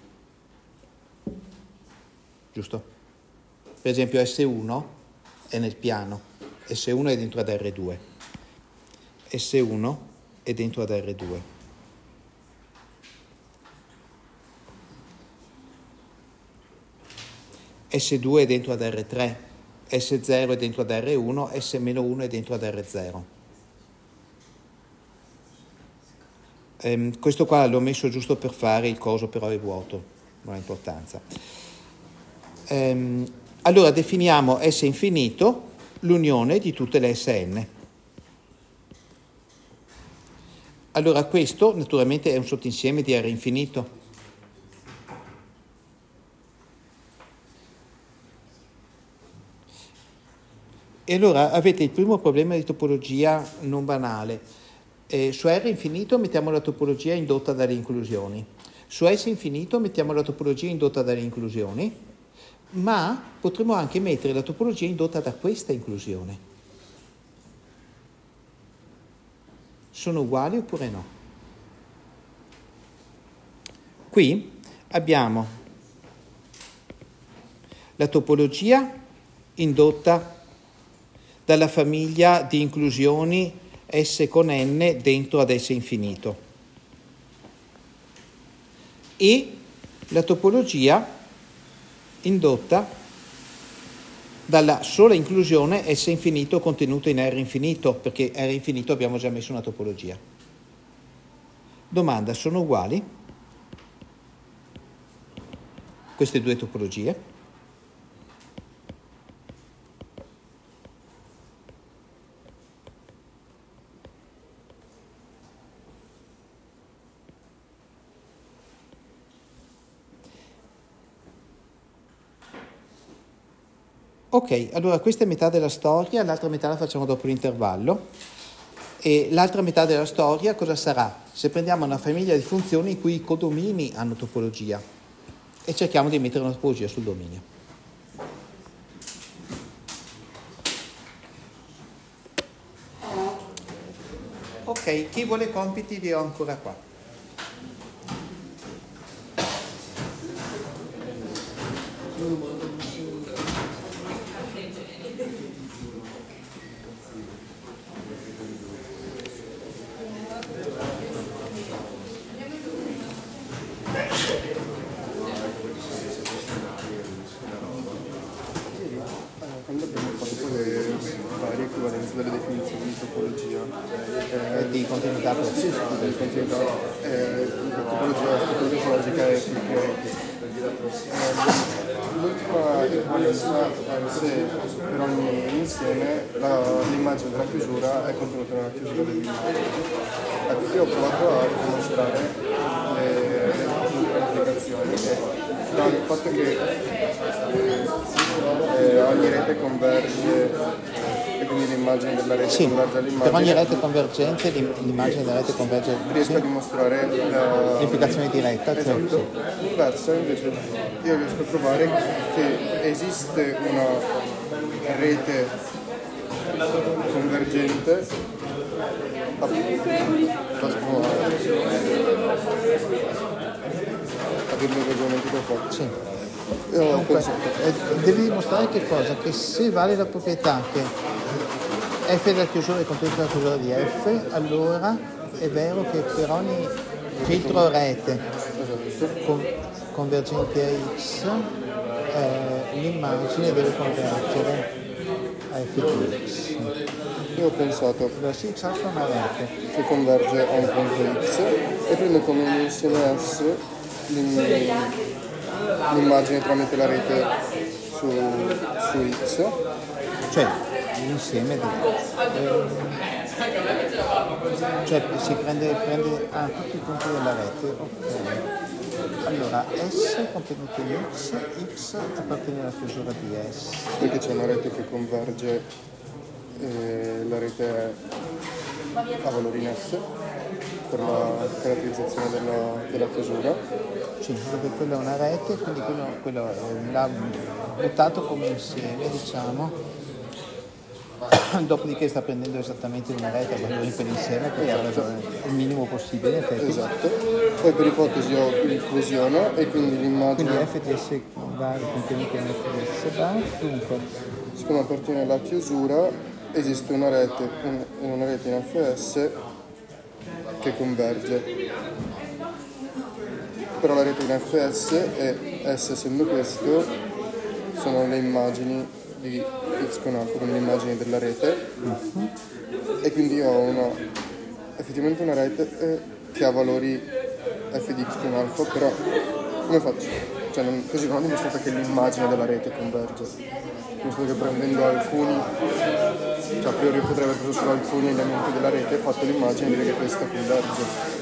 A: Giusto? Per esempio S uno è nel piano, S uno è dentro ad R due, S uno è dentro ad R due. S due è dentro ad R tre, S zero è dentro ad R uno, S meno uno è dentro ad R zero. Ehm, questo qua l'ho messo giusto per fare il coso, però è vuoto, non ha importanza. Ehm, allora definiamo S infinito l'unione di tutte le Sn. Allora questo naturalmente è un sottinsieme di R infinito. E allora avete il primo problema di topologia non banale. Eh, su R infinito mettiamo la topologia indotta dalle inclusioni. Su S infinito mettiamo la topologia indotta dalle inclusioni. Ma potremmo anche mettere la topologia indotta da questa inclusione. Sono uguali oppure no? Qui abbiamo la topologia indotta dalla famiglia di inclusioni S con n dentro ad S infinito e la topologia indotta dalla sola inclusione S infinito contenuto in R infinito, perché R infinito abbiamo già messo una topologia. Domanda, sono uguali queste due topologie? Ok, allora questa è metà della storia, l'altra metà la facciamo dopo l'intervallo. E l'altra metà della storia cosa sarà? Se prendiamo una famiglia di funzioni in cui i codomini hanno topologia e cerchiamo di mettere una topologia sul dominio. Ok, chi vuole compiti li ho ancora qua.
B: Quando abbiamo fatto le varie equivalenze delle definizioni di topologia
A: Eh, di continuità per
B: sì, sì, di continuità, eh, la topologia topologica è l'ultima equivalenza è se per ogni insieme la, l'immagine della chiusura è contenuta nella chiusura dell'immagine. Ecco, io ho provato a dimostrare le, le applicazioni e no, il fatto che eh, ogni rete converge e quindi l'immagine della rete
A: sì,
B: converge all'immagine.
A: Per ogni rete convergente l'immagine della rete converge.
B: Riesco
A: sì.
B: a dimostrare la...
A: l'implicazione diretta.
B: Esatto.
A: Cioè, sì.
B: Inversa invece io riesco a trovare che esiste una rete convergente a trasformare a dirlo ragionamento che ho fatto.
A: Sì.
B: Io ho
A: Comunque,
B: pensato
A: eh, devi dimostrare che cosa? Che se vale la proprietà che f della chiusura è contenuta nella chiusura di f, allora è vero che per ogni filtro rete con, convergente a x eh, l'immagine deve convergere a f di x.
B: io ho pensato
A: Allora sì, x alfa è una rete
B: che converge a un punto x e prendo come un insieme S l'im- l'immagine tramite la rete su, su x,
A: cioè l'insieme di eh, cioè si prende, prende ah, tutti i punti della rete, ok. Allora S contenuto in x, x appartiene alla chiusura di S.
B: perché c'è una rete che converge e la rete ha valori in S per la caratterizzazione della, della chiusura.
A: Sì, perché quella è una rete, quindi quello, quello eh, l'ha buttato come insieme, diciamo. Dopodiché sta prendendo esattamente una rete a valori per insieme per fare il minimo possibile in effetti.
B: Esatto. Poi per ipotesi ho l'inclusione e quindi l'immagine.
A: Quindi F D S vari contenuti in F D S bar, dunque.
B: Siccome appartiene alla chiusura, esiste una rete, un, una rete in F S che converge. Però la rete in F S e S essendo questo sono le immagini di x con alfa, quindi le immagini della rete. Uh-huh. E quindi io ho una, effettivamente una rete eh, che ha valori f di x con alfa, però come faccio? Cioè non, così non ho dimostrato che l'immagine della rete converge. Ho dimostrato che prendendo alcuni, cioè a priori potrei aver preso solo alcuni elementi della rete e fatto l'immagine e dire che questa converge.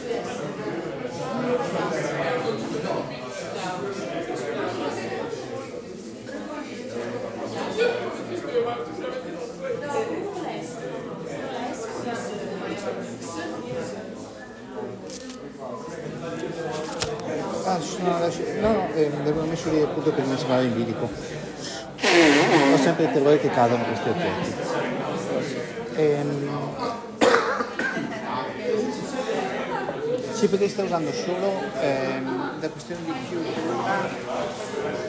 A: Ah, ci sono lasci- no, no, eh, l'avevo messo lì appunto per non sembrare in bilico. Ho sempre il terrore che cadano questi oggetti. Ehm... Sì, perché sta usando solo ehm, la questione di chiusura.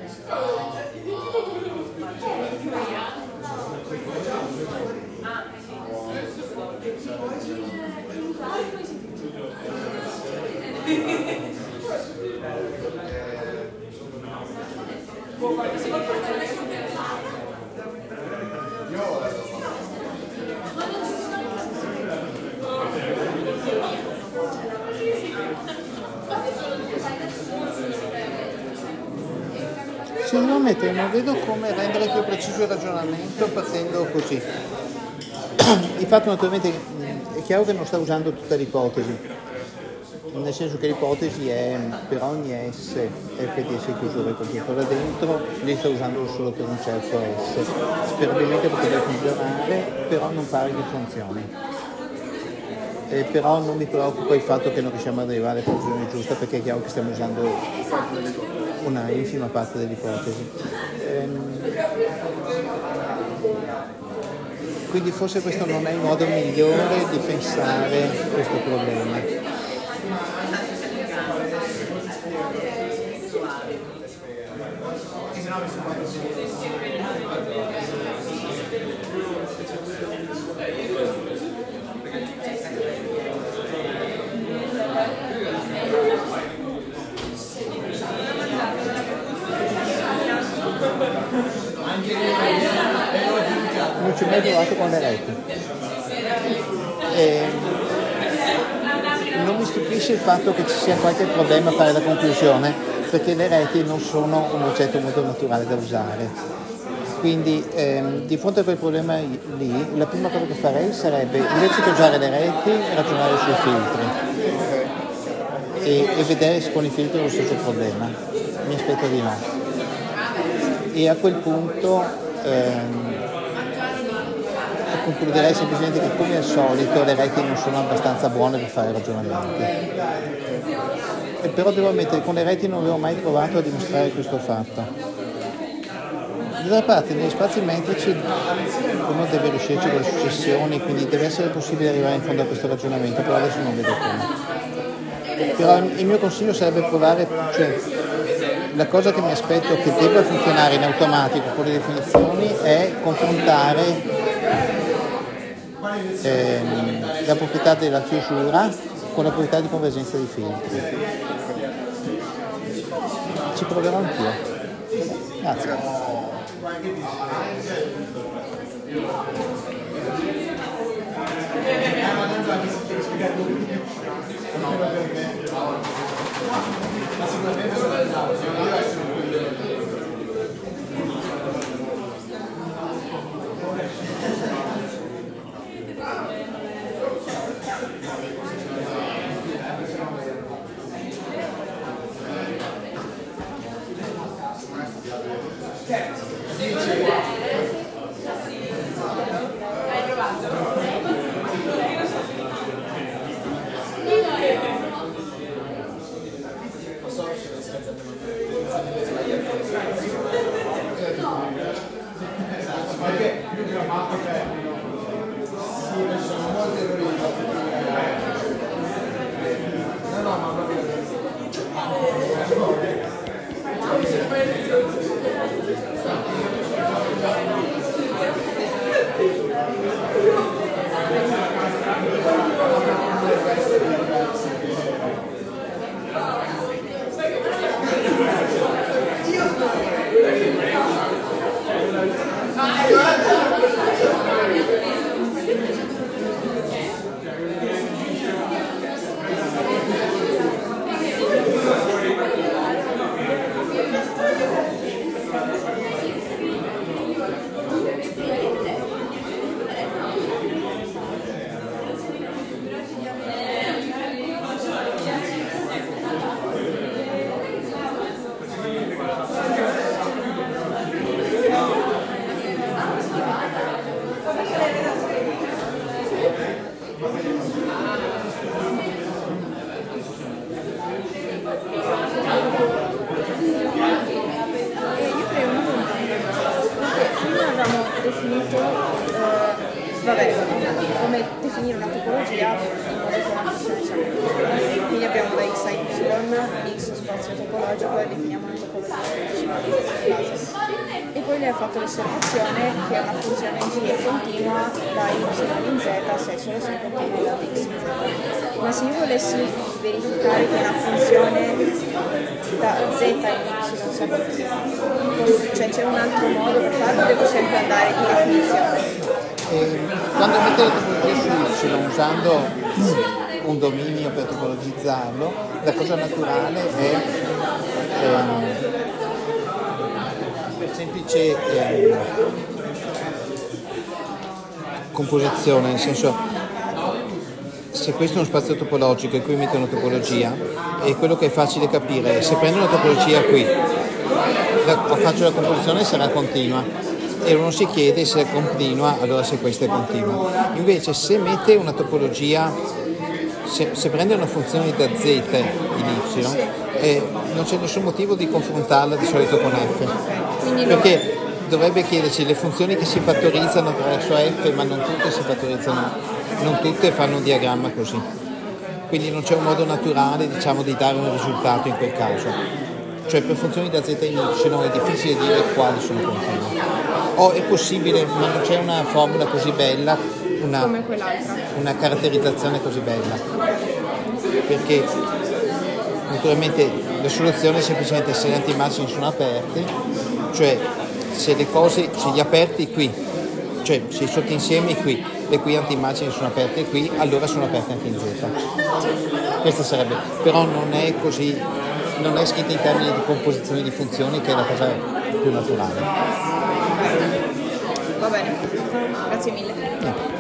A: Sinceramente non vedo come rendere più preciso il ragionamento partendo così. Il fatto naturalmente è chiaro che non sta usando tutta l'ipotesi, nel senso che l'ipotesi è per ogni S F D S chiusura qualche cosa dentro, lì sta usandolo solo per un certo S, sperabilmente potrebbe funzionare, però non pare che funzioni. Eh, però non mi preoccupa il fatto che non riusciamo ad arrivare alla conclusione giusta, perché è chiaro che stiamo usando una infima parte dell'ipotesi. Ehm, quindi forse questo non è il modo migliore di pensare questo problema. Non ci ho mai provato con le reti. E non mi stupisce il fatto che ci sia qualche problema a fare la conclusione, perché le reti non sono un oggetto molto naturale da usare. Quindi ehm, di fronte a quel problema lì, la prima cosa che farei sarebbe, invece di usare le reti, ragionare sui filtri e, e vedere se con i filtri è lo stesso problema. Mi aspetto di no. E a quel punto ehm, concluderei semplicemente che, come al solito, le reti non sono abbastanza buone per fare ragionamenti. E però devo ammettere che con le reti non avevo mai provato a dimostrare questo fatto. D'altra parte, negli spazi metrici uno deve riuscirci con le successioni, quindi deve essere possibile arrivare in fondo a questo ragionamento, però adesso non vedo come. Però il mio consiglio sarebbe provare, cioè, la cosa che mi aspetto che debba funzionare in automatico con le definizioni è confrontare ehm, la proprietà della chiusura con la proprietà di convergenza dei filtri. Ci proverò anch'io. Grazie.
C: quindi abbiamo da x a y, x spazio topologico e definiamo una topologia e poi le ha fatto l'osservazione che è una funzione g è continua da y in z se solo se continua da x in z. Ma se io volessi verificare che una funzione da z in y sia continua, cioè c'è un altro modo per farlo, devo sempre andare di definizione.
A: E quando mette la topologia su y usando un dominio per topologizzarlo, la cosa naturale è ehm, per semplice ehm, composizione, nel senso, se questo è uno spazio topologico e qui metto una topologia, e quello che è facile capire è se prendo una topologia qui, la, faccio la composizione sarà continua. E uno si chiede se è continua, allora se questa è continua. Invece se mette una topologia, se, se prende una funzione da z in y, eh, non c'è nessun motivo di confrontarla di solito con f, perché dovrebbe chiedersi le funzioni che si fattorizzano attraverso f, ma non tutte si fattorizzano, non tutte fanno un diagramma così. Quindi non c'è un modo naturale, diciamo, di dare un risultato in quel caso. Cioè per funzioni da z in y è difficile dire quali sono continue. O è possibile, ma non c'è una formula così bella, una,
C: come quell'altra,
A: una caratterizzazione così bella, perché naturalmente la soluzione è semplicemente se gli antimargini sono aperti, cioè se le cose, se gli aperti qui, cioè se i sottoinsiemi qui e qui antimargini sono aperti qui, allora sono aperti anche in z. Questa sarebbe, però non è così, non è scritto in termini di composizione di funzioni, che è la cosa più naturale.
C: Va bene, grazie mille.
A: No.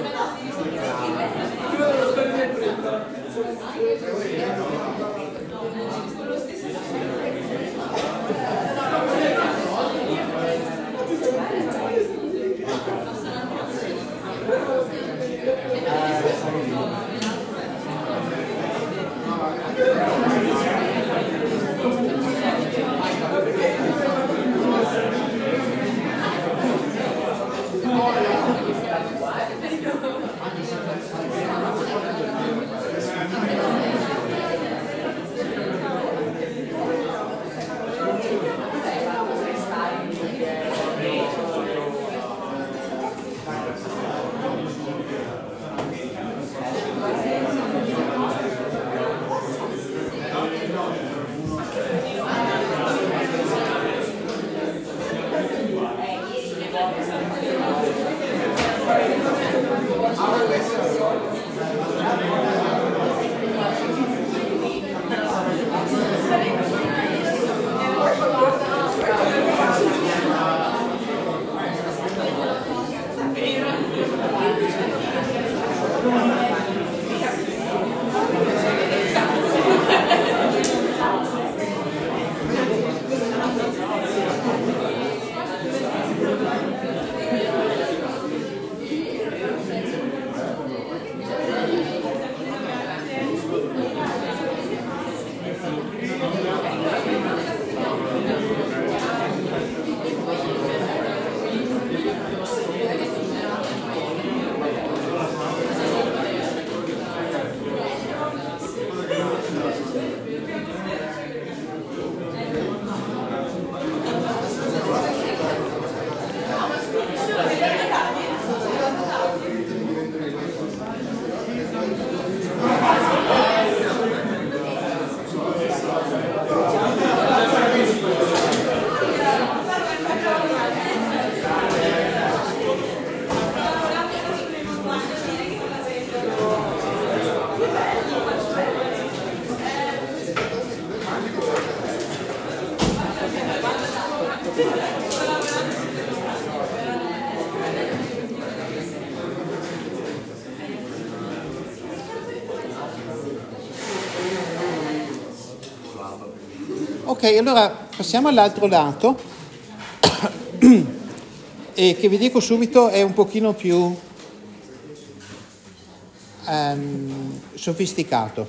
A: Ok, allora passiamo all'altro lato e che vi dico subito è un pochino più um, sofisticato.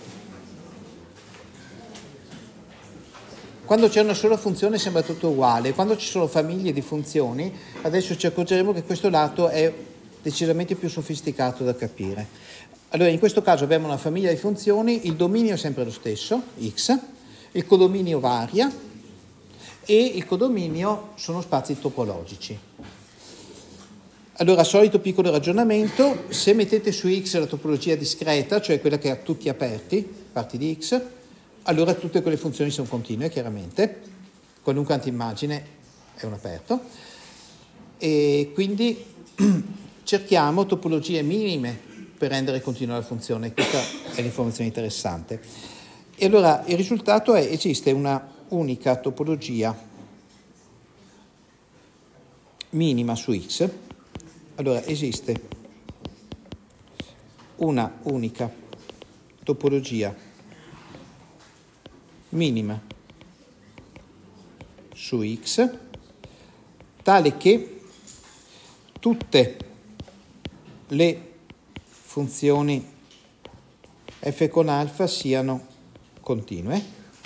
A: Quando c'è una sola funzione sembra tutto uguale, quando ci sono famiglie di funzioni adesso ci accorgeremo che questo lato è decisamente più sofisticato da capire. Allora, in questo caso abbiamo una famiglia di funzioni, il dominio è sempre lo stesso, x, il codominio varia e il codominio sono spazi topologici. Allora, solito piccolo ragionamento, se mettete su x la topologia discreta, cioè quella che ha tutti aperti, parti di x, allora tutte quelle funzioni sono continue, chiaramente, qualunque antimmagine è un aperto, e quindi cerchiamo topologie minime per rendere continua la funzione. Questa è l'informazione interessante. E allora il risultato è: esiste una unica topologia minima su x. Allora esiste una unica topologia minima su x tale che tutte le funzioni f con alfa siano continue.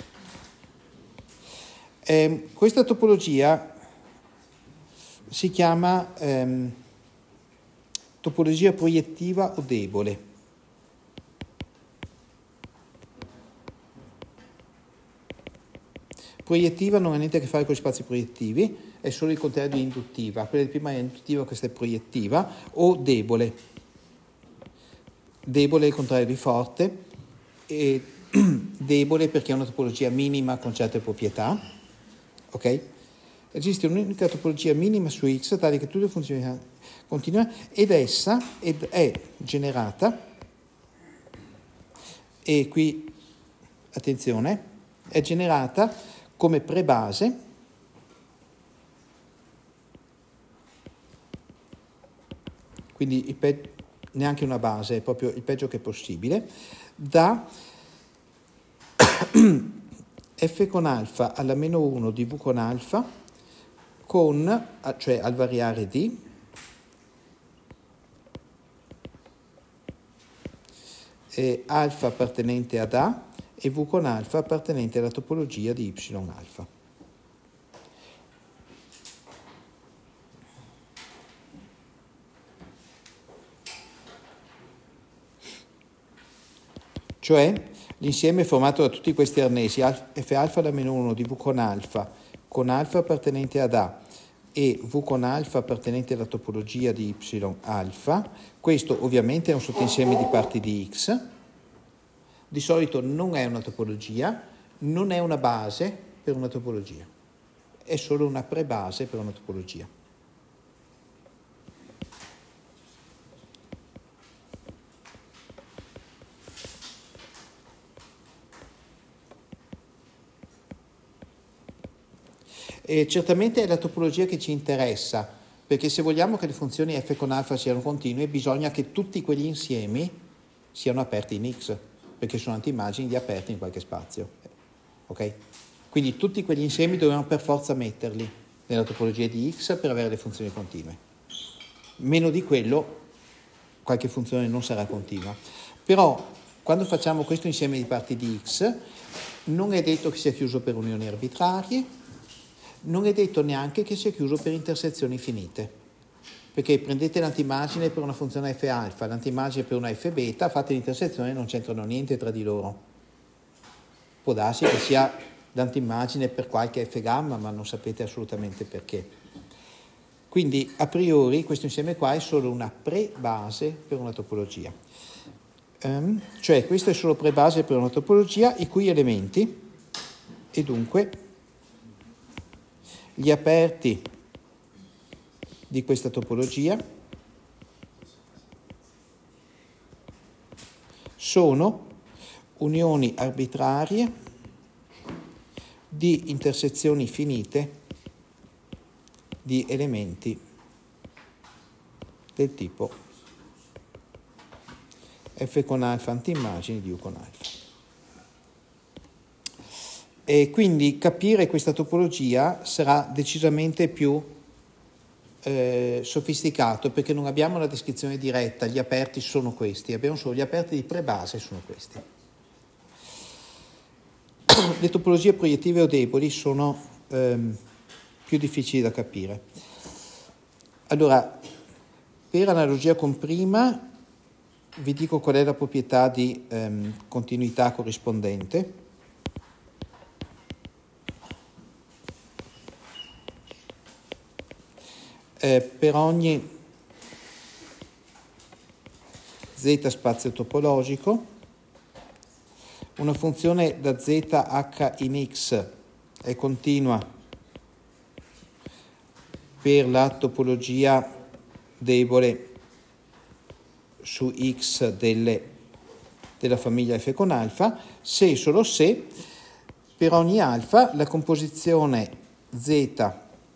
A: Eh, questa topologia si chiama ehm, topologia proiettiva o debole. Proiettiva non ha niente a che fare con gli spazi proiettivi, è solo il contrario di induttiva. Quella di prima è induttiva, questa è proiettiva, o debole. Debole è il contrario di forte, e debole perché è una topologia minima con certe proprietà. Ok? Esiste un'unica topologia minima su x tale che tutte le funzioni continuano, ed essa ed è generata, e qui attenzione, è generata come prebase quindi il pe- neanche una base, è proprio il peggio che è possibile, da f con alfa alla meno uno di v con alfa, con, cioè al variare d, e alfa appartenente ad A e v con alfa appartenente alla topologia di y alfa. Cioè l'insieme è formato da tutti questi arnesi, f alfa alla meno uno di v con alfa, con alfa appartenente ad A e v con alfa appartenente alla topologia di y alfa. Questo ovviamente è un sottoinsieme di parti di x. Di solito non è una topologia, non è una base per una topologia, è solo una prebase per una topologia. E certamente è la topologia che ci interessa, perché se vogliamo che le funzioni f con alfa siano continue, bisogna che tutti quegli insiemi siano aperti in x, perché sono antimmagini di aperti in qualche spazio. Ok? Quindi tutti quegli insiemi dobbiamo per forza metterli nella topologia di x per avere le funzioni continue. Meno di quello, qualche funzione non sarà continua. Però, quando facciamo questo insieme di parti di x, non è detto che sia chiuso per unioni arbitrarie, non è detto neanche che sia chiuso per intersezioni finite, perché prendete l'antimmagine per una funzione f alfa, l'antimmagine per una f beta, fate l'intersezione e non c'entrano niente tra di loro. Può darsi che sia l'antimmagine per qualche f gamma, ma non sapete assolutamente perché. Quindi a priori questo insieme qua è solo una prebase per una topologia, um, cioè questo è solo prebase per una topologia i cui elementi, e dunque gli aperti di questa topologia sono unioni arbitrarie di intersezioni finite di elementi del tipo f con alfa antimmagini di u con alfa. E quindi capire questa topologia sarà decisamente più eh, sofisticato, perché non abbiamo la descrizione diretta, gli aperti sono questi, abbiamo solo gli aperti di prebase sono questi. Le topologie proiettive o deboli sono ehm, più difficili da capire. Allora, per analogia con prima, vi dico qual è la proprietà di ehm, continuità corrispondente. Eh, per ogni z spazio topologico, una funzione da z h in x è continua per la topologia debole su x delle, della famiglia f con alfa, se e solo se per ogni alfa la composizione z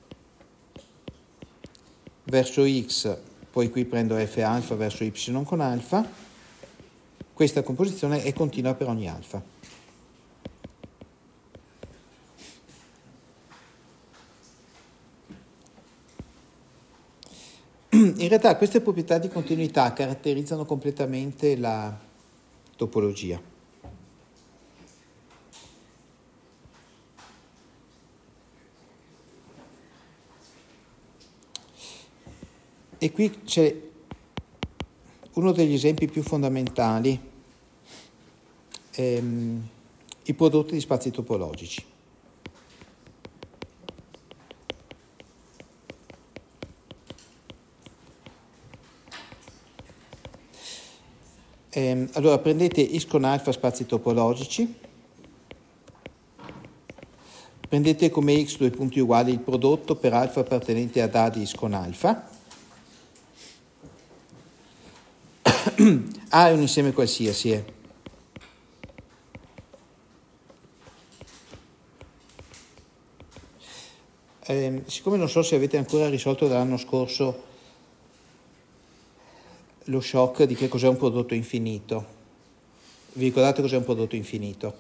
A: verso x, poi qui prendo f alfa verso y con alfa, questa composizione è continua per ogni alfa. In realtà queste proprietà di continuità caratterizzano completamente la topologia. E qui c'è uno degli esempi più fondamentali, ehm, i prodotti di spazi topologici. Eh, allora prendete x con alfa spazi topologici, prendete come x due punti uguali il prodotto per alfa appartenente ad A di x con alfa. A è un insieme qualsiasi. Eh. Eh, siccome non so se avete ancora risolto dall'anno scorso lo shock di che cos'è un prodotto infinito. Vi ricordate cos'è un prodotto infinito?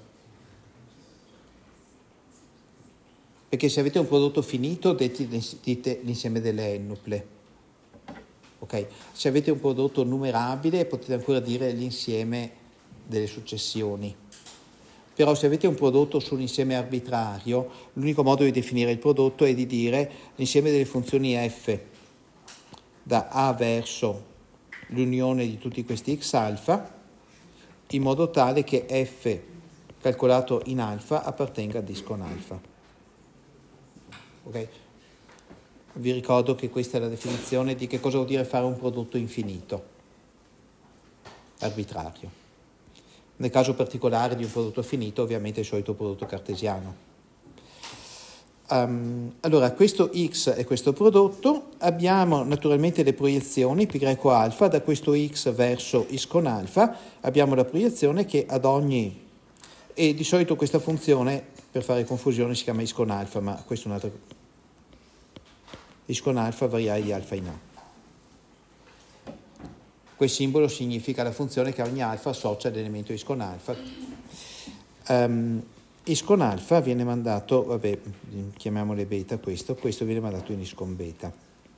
A: Perché se avete un prodotto finito dite l'insieme delle n-nuple. Ok? Se avete un prodotto numerabile potete ancora dire l'insieme delle successioni. Però se avete un prodotto su un insieme arbitrario, l'unico modo di definire il prodotto è di dire l'insieme delle funzioni f da A verso l'unione di tutti questi x alfa, in modo tale che f calcolato in alfa appartenga a dis con alfa. Ok? Vi ricordo che questa è la definizione di che cosa vuol dire fare un prodotto infinito, arbitrario. Nel caso particolare di un prodotto finito, ovviamente è il solito prodotto cartesiano. Um, allora, questo x è questo prodotto, abbiamo naturalmente le proiezioni π greco alfa, da questo x verso x con alfa, abbiamo la proiezione che ad ogni, e di solito questa funzione, per fare confusione, si chiama x con alfa, ma questo è un altro, x con alfa variare di alfa in A. Quel simbolo significa la funzione che ogni alfa associa all'elemento x con alfa. Um, x con alfa viene mandato, vabbè, chiamiamole beta questo, questo viene mandato in x con beta.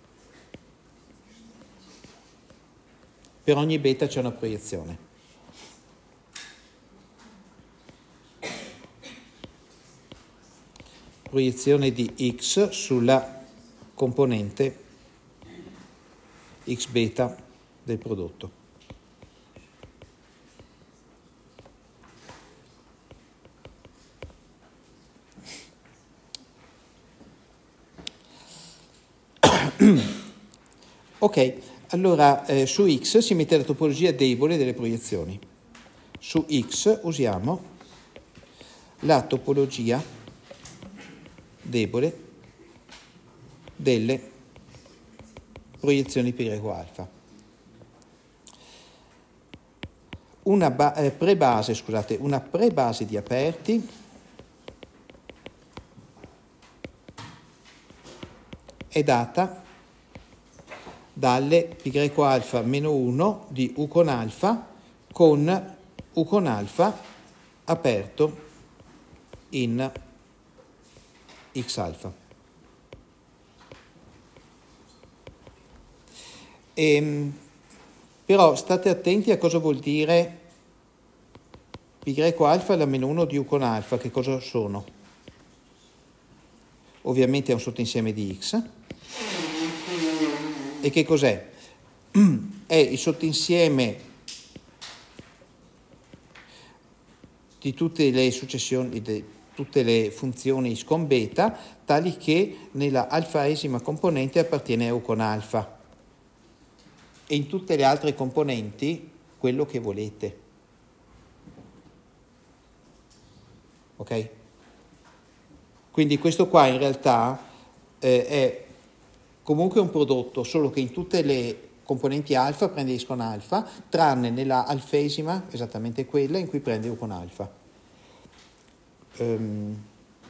A: Per ogni beta c'è una proiezione. Proiezione di x sulla componente x beta del prodotto. Ok, allora eh, su x si mette la topologia debole delle proiezioni. Su x usiamo la topologia debole delle proiezioni π greco alfa. Una ba- eh, prebase, scusate, una prebase di aperti è data dalle π greco alfa meno uno di u con alfa con u con alfa aperto in x alfa. E, però state attenti a cosa vuol dire π greco alfa e la meno uno di u con alfa, che cosa sono? Ovviamente è un sottoinsieme di x. E che cos'è? È il sottoinsieme di tutte le successioni, di tutte le funzioni x con beta, tali che nella alfaesima componente appartiene a u con alfa, e in tutte le altre componenti quello che volete. Ok? Quindi questo qua in realtà eh, è comunque un prodotto, solo che in tutte le componenti alfa prende x con alfa, tranne nella alfesima, esattamente quella in cui prende u con alfa. Um,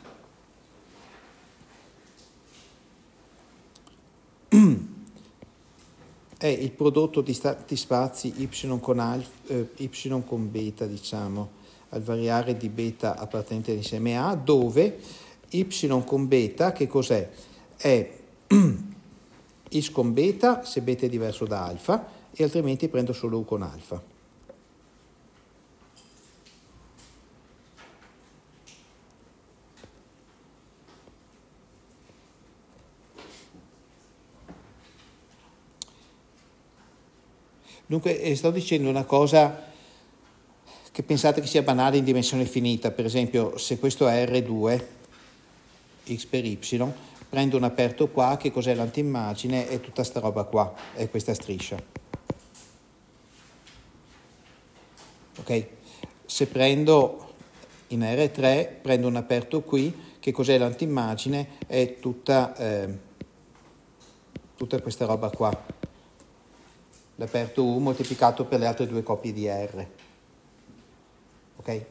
A: è il prodotto di stati spazi y con alfa, eh, y con beta, diciamo, al variare di beta appartenente all'insieme A, dove y con beta che cos'è? È x con beta se beta è diverso da alfa, e altrimenti prendo solo u con alfa. Dunque sto dicendo una cosa che pensate che sia banale in dimensione finita. Per esempio, se questo è erre due, x per y, prendo un aperto qua, che cos'è l'antimmagine? È tutta sta roba qua, è questa striscia. Ok? Se prendo in erre tre, prendo un aperto qui, che cos'è l'antimmagine? È tutta, eh, tutta questa roba qua. L'aperto U moltiplicato per le altre due coppie di R. Ok?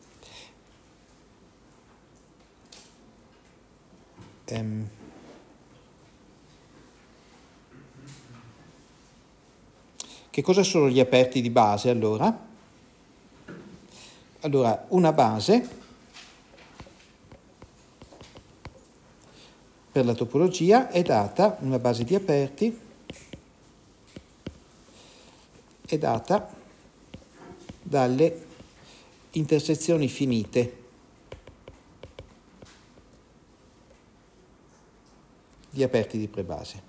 A: Um. Che cosa sono gli aperti di base allora? Allora, una base per la topologia è data, una base di aperti è data dalle intersezioni finite di aperti di prebase.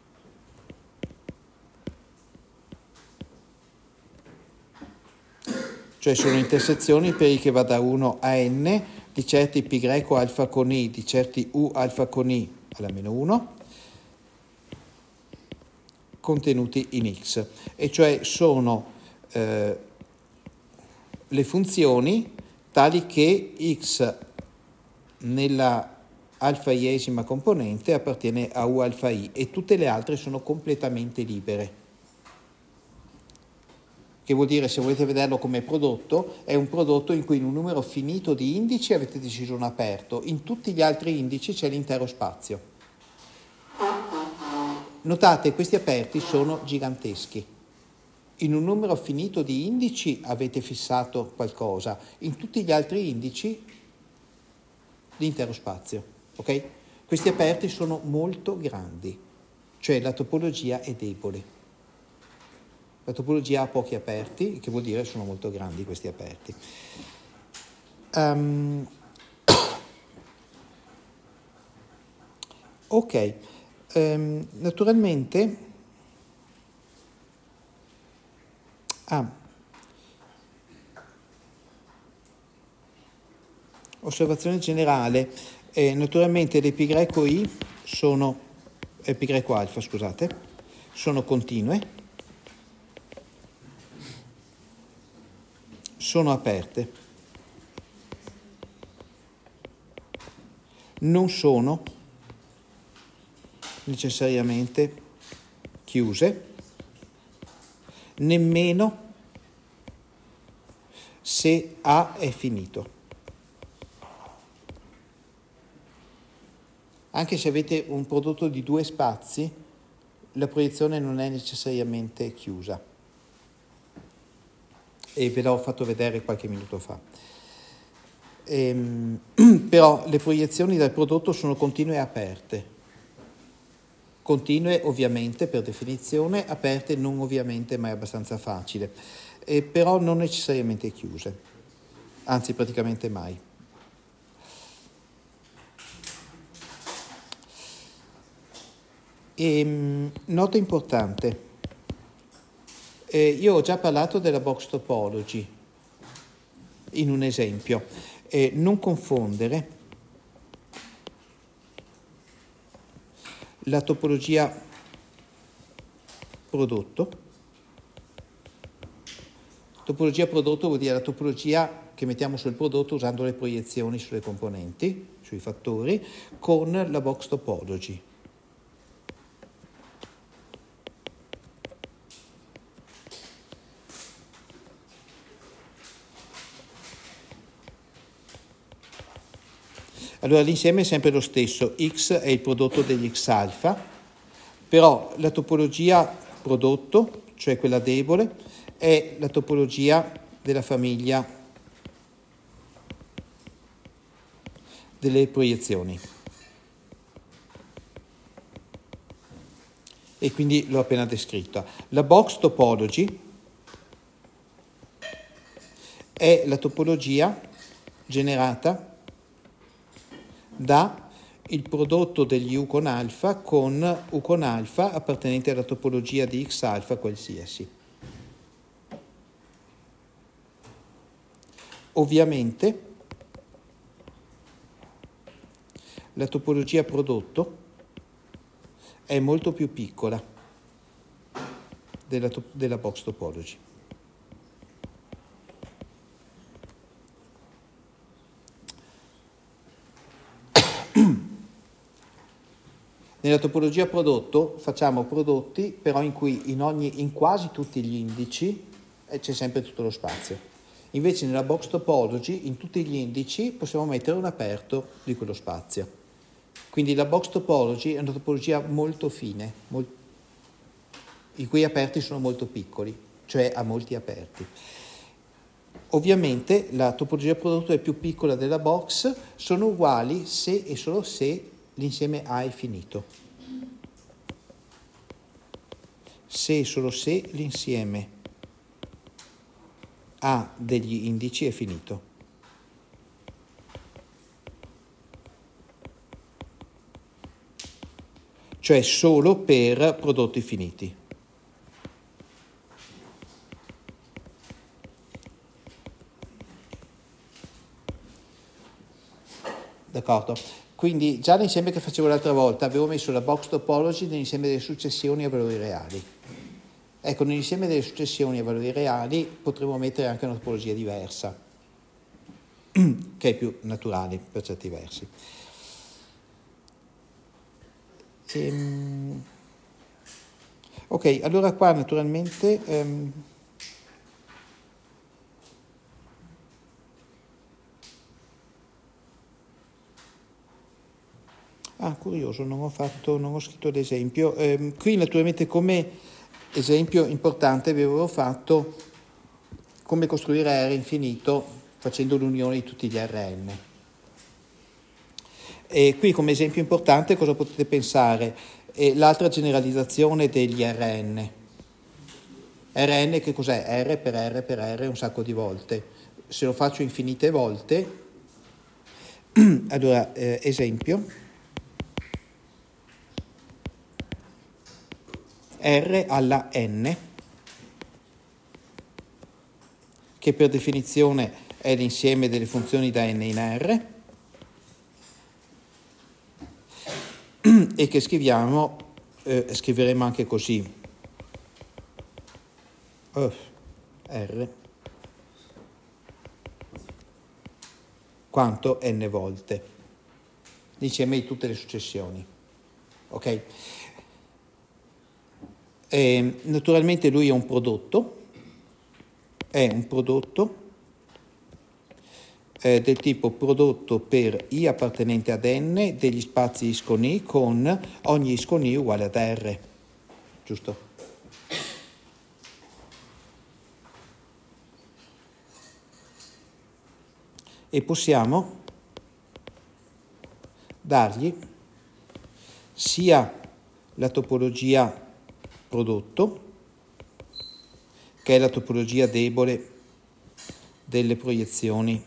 A: Cioè sono intersezioni per i che va da uno a n di certi π alfa con i, di certi u alfa con i alla meno uno, contenuti in x, e cioè sono eh, le funzioni tali che x nella alfa iesima componente appartiene a u alfa i, e tutte le altre sono completamente libere. Che vuol dire, se volete vederlo come prodotto, è un prodotto in cui in un numero finito di indici avete deciso un aperto, in tutti gli altri indici c'è l'intero spazio. Notate, questi aperti sono giganteschi. In un numero finito di indici avete fissato qualcosa, in tutti gli altri indici l'intero spazio. Ok? Questi aperti sono molto grandi, cioè la topologia è debole. La topologia ha pochi aperti, che vuol dire sono molto grandi questi aperti. Um, ok, um, naturalmente, ah, osservazione generale, eh, naturalmente le π i sono, eh, π alfa, scusate, sono continue, sono aperte, non sono necessariamente chiuse, nemmeno se A è finito. Anche se avete un prodotto di due spazi, la proiezione non è necessariamente chiusa. E ve l'ho fatto vedere qualche minuto fa. Ehm, però le proiezioni del prodotto sono continue e aperte. Continue ovviamente per definizione, aperte non ovviamente, ma è abbastanza facile. E però non necessariamente chiuse, anzi praticamente mai. Ehm, nota importante. Eh, io ho già parlato della box topology. in un esempio. Eh, non confondere la topologia prodotto. Topologia prodotto vuol dire la topologia che mettiamo sul prodotto usando le proiezioni sulle componenti, sui fattori, con la box topology. Allora l'insieme è sempre lo stesso, X è il prodotto degli X alfa, però la topologia prodotto, cioè quella debole, è la topologia della famiglia delle proiezioni. E quindi l'ho appena descritta. La box topology è la topologia generata da il prodotto degli U con alfa con U con alfa appartenente alla topologia di X alfa qualsiasi. Ovviamente la topologia prodotto è molto più piccola della, to- della box topology. Nella topologia prodotto facciamo prodotti però in cui in, ogni, in quasi tutti gli indici eh, c'è sempre tutto lo spazio. Invece nella box topology in tutti gli indici possiamo mettere un aperto di quello spazio. Quindi la box topology è una topologia molto fine, molt- i cui aperti sono molto piccoli, cioè ha molti aperti. Ovviamente la topologia prodotto è più piccola della box, sono uguali se e solo se l'insieme A è finito. Se e solo se l'insieme A degli indici è finito. Cioè solo per prodotti finiti. D'accordo? Quindi già l'insieme che facevo l'altra volta avevo messo la box topology nell'insieme delle successioni a valori reali. Ecco, nell'insieme delle successioni a valori reali potremmo mettere anche una topologia diversa, che è più naturale per certi versi. Ehm... Ok, allora qua naturalmente... Ehm... Ah, curioso, non ho fatto, non ho scritto l'esempio. Eh, qui naturalmente come esempio importante vi avevo fatto come costruire R infinito facendo l'unione di tutti gli R N. E qui come esempio importante cosa potete pensare? Eh, l'altra generalizzazione degli R N. R N che cos'è? R per R per R un sacco di volte. Se lo faccio infinite volte, allora eh, esempio. R alla n, che per definizione è l'insieme delle funzioni da n in R, e che scriviamo, eh, scriveremo anche così, oh, R quanto n volte, l'insieme di tutte le successioni, ok? E naturalmente lui è un prodotto, è un prodotto eh, del tipo prodotto per I appartenente ad N degli spazi X con I con ogni X con I uguale ad R, giusto? E possiamo dargli sia la topologia prodotto, che è la topologia debole delle proiezioni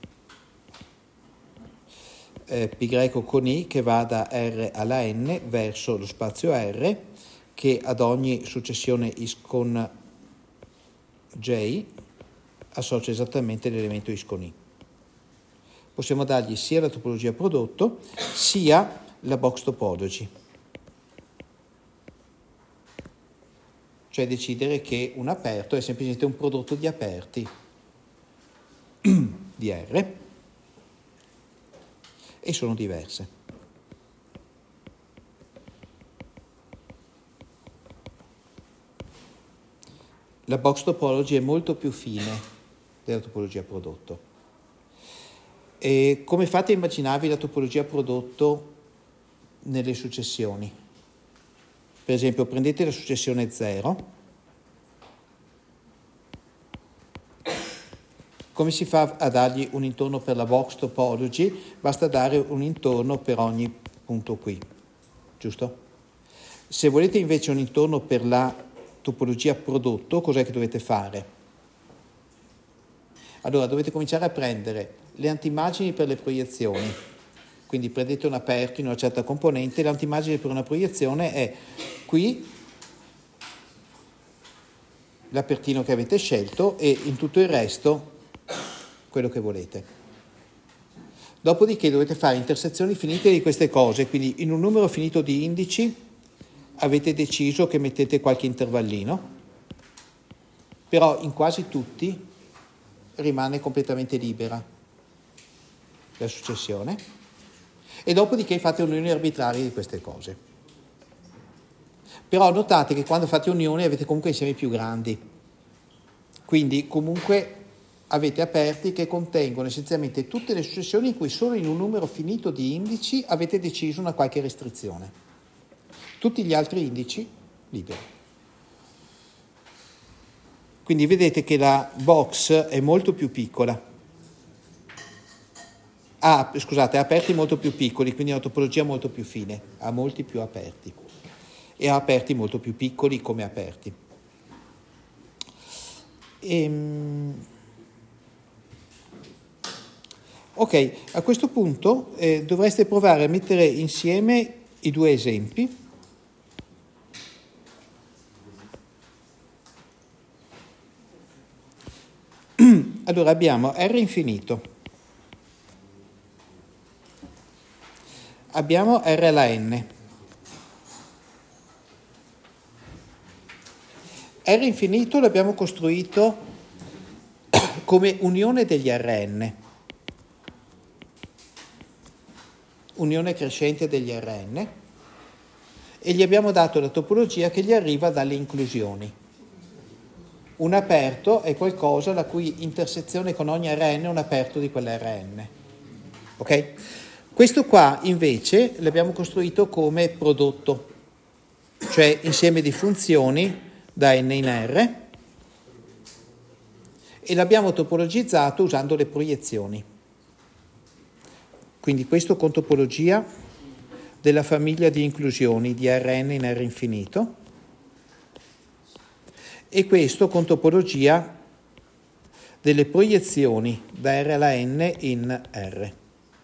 A: eh, π greco con I che va da R alla N verso lo spazio R, che ad ogni successione X con J associa esattamente l'elemento X con I. Possiamo dargli sia la topologia prodotto sia la box topology, cioè decidere che un aperto è semplicemente un prodotto di aperti di R e sono diverse. La box topology è molto più fine della topologia prodotto. E come fate a immaginarvi la topologia prodotto nelle successioni? Per esempio, prendete la successione zero. Come si fa a dargli un intorno per la box topology? Basta dare un intorno per ogni punto qui, giusto? Se volete invece un intorno per la topologia prodotto, cos'è che dovete fare? Allora, dovete cominciare a prendere le antimmagini per le proiezioni. Quindi prendete un aperto in una certa componente, l'antimmagine per una proiezione è qui l'apertino che avete scelto e in tutto il resto quello che volete. Dopodiché dovete fare intersezioni finite di queste cose, quindi in un numero finito di indici avete deciso che mettete qualche intervallino, però in quasi tutti rimane completamente libera la successione e dopodiché fate unioni arbitrarie di queste cose. Però notate che quando fate unioni avete comunque insiemi più grandi, quindi comunque avete aperti che contengono essenzialmente tutte le successioni in cui solo in un numero finito di indici avete deciso una qualche restrizione. Tutti gli altri indici liberi. Quindi vedete che la box è molto più piccola. Ah, scusate, ha aperti molto più piccoli, quindi una topologia molto più fine, ha molti più aperti. E ha aperti molto più piccoli come aperti. Ehm... Ok, a questo punto eh, dovreste provare a mettere insieme i due esempi. Allora abbiamo R infinito, abbiamo R alla N. R infinito l'abbiamo costruito come unione degli R N. Unione crescente degli R N e gli abbiamo dato la topologia che gli arriva dalle inclusioni. Un aperto è qualcosa la cui intersezione con ogni R N è un aperto di quell'R N. Ok? Questo qua invece l'abbiamo costruito come prodotto, cioè insieme di funzioni da N in R e l'abbiamo topologizzato usando le proiezioni. Quindi questo con topologia della famiglia di inclusioni di Rn in R infinito e questo con topologia delle proiezioni da R alla N in R.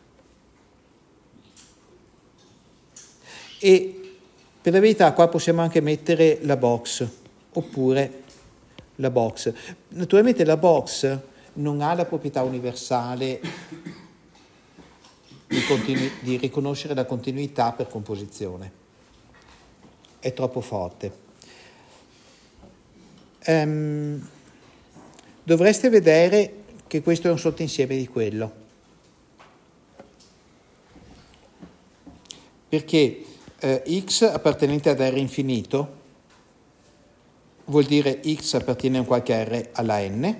A: E per la verità qua possiamo anche mettere la box oppure la box. Naturalmente la box non ha la proprietà universale Di, continu- di riconoscere la continuità per composizione. È troppo forte. Um, dovreste vedere che questo è un sottoinsieme di quello. Perché eh, X appartenente ad R infinito vuol dire X appartiene a un qualche R alla N,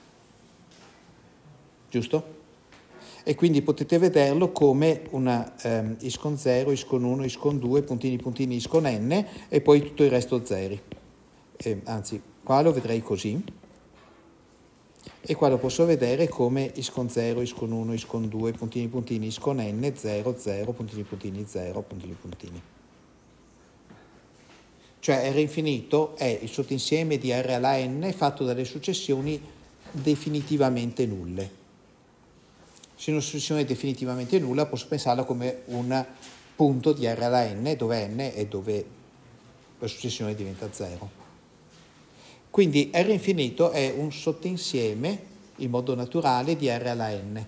A: giusto? E quindi potete vederlo come una um, is con zero, is con uno, is con due, puntini puntini, is con n e poi tutto il resto zeri. Eh, anzi, qua lo vedrei così e qua lo posso vedere come is con zero, is con uno, is con due, puntini puntini, is con n, zero, zero, puntini puntini, zero, puntini puntini. Cioè R infinito è il sottoinsieme di R alla n fatto dalle successioni definitivamente nulle. Se una successione è definitivamente nulla, posso pensarla come un punto di R alla n, dove n è dove la successione diventa zero. Quindi R infinito è un sottoinsieme in modo naturale di R alla n.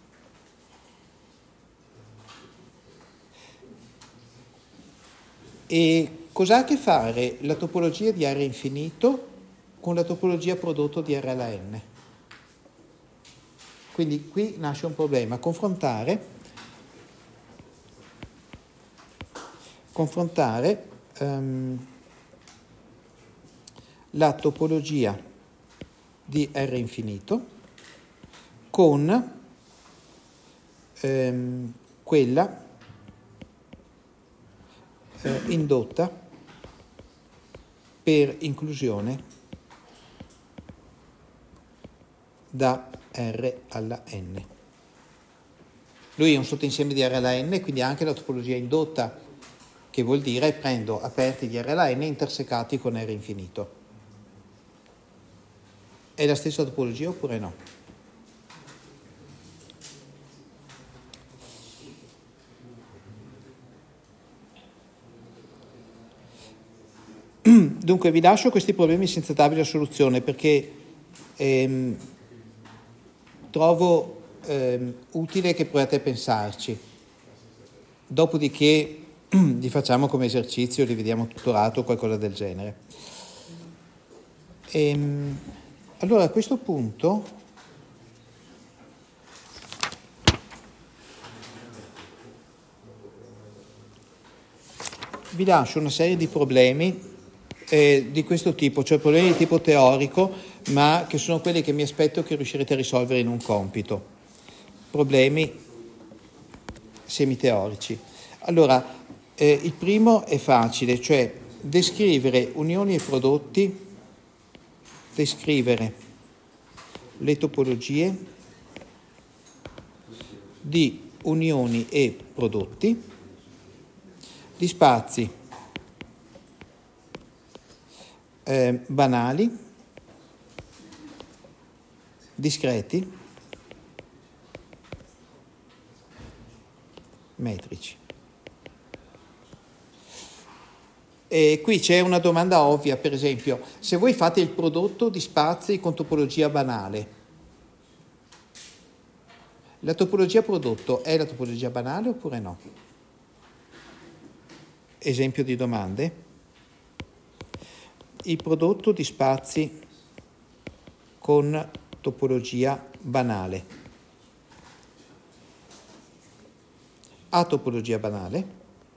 A: E cos'ha a che fare la topologia di R infinito con la topologia prodotto di R alla n? Quindi qui nasce un problema, confrontare, confrontare um, la topologia di R infinito con um, quella uh, indotta per inclusione da R alla n. Lui è un sottoinsieme di R alla n, quindi ha anche la topologia indotta, che vuol dire prendo aperti di R alla n intersecati con R infinito. È la stessa topologia oppure no? Dunque vi lascio questi problemi senza darvi la soluzione, perché ehm, trovo ehm, utile che proviate a pensarci. Dopodiché li facciamo come esercizio, li vediamo tutorato o qualcosa del genere. Ehm, allora a questo punto vi lascio una serie di problemi eh, di questo tipo, cioè problemi di tipo teorico, ma che sono quelli che mi aspetto che riuscirete a risolvere in un compito. Problemi semiteorici. Allora, eh, il primo è facile, cioè descrivere unioni e prodotti, descrivere le topologie di unioni e prodotti di spazi eh, banali, discreti, metrici. E qui c'è una domanda ovvia, per esempio, se voi fate il prodotto di spazi con topologia banale, la topologia prodotto è la topologia banale oppure no? Esempio di domande. Il prodotto di spazi con topologia banale ha topologia banale?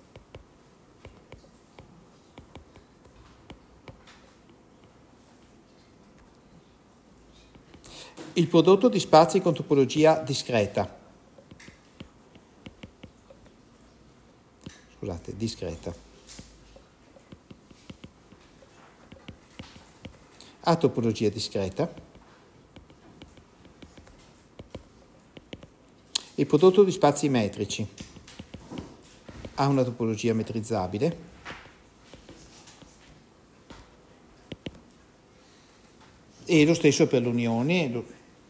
A: Il prodotto di spazi con topologia discreta, scusate, discreta, ha topologia discreta? Il prodotto di spazi metrici ha una topologia metrizzabile? E lo stesso per le unioni.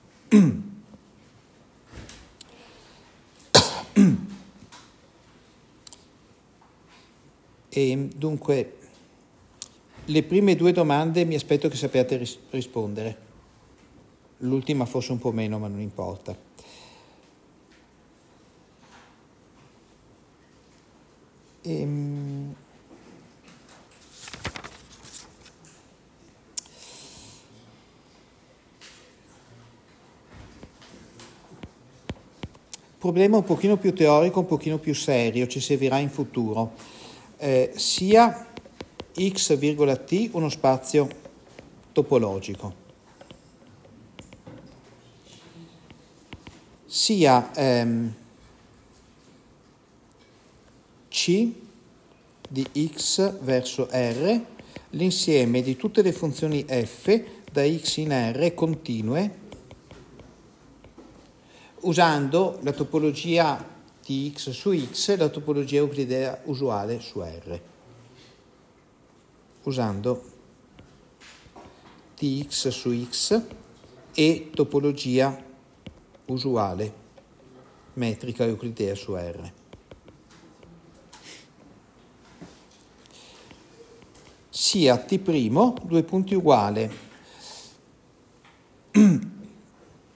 A: E dunque le prime due domande mi aspetto che sappiate ris- rispondere, l'ultima forse un po' meno, ma non importa. Ehm... Problema un pochino più teorico, un pochino più serio, ci servirà in futuro. Eh, sia x, t uno spazio topologico, sia ehm, c di x verso r l'insieme di tutte le funzioni f da x in r continue, usando la topologia di x su x e la topologia euclidea usuale su R. Usando tx su x e topologia usuale metrica euclidea su R. Sia t', due punti uguale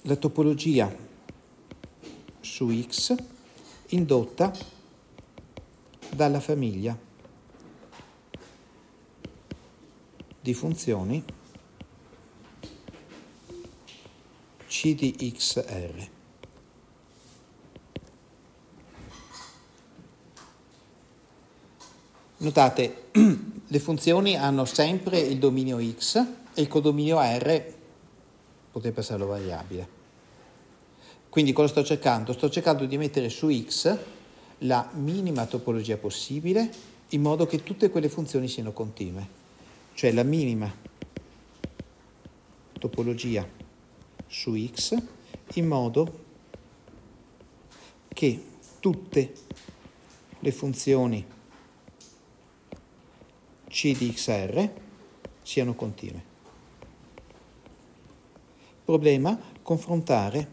A: la topologia su X indotta dalla famiglia di funzioni C di X R. Notate, le funzioni hanno sempre il dominio X e il codominio R potete passarlo variabile. Quindi cosa sto cercando? Sto cercando di mettere su X la minima topologia possibile in modo che tutte quelle funzioni siano continue, cioè la minima topologia su X in modo che tutte le funzioni C di X R siano continue. Problema: confrontare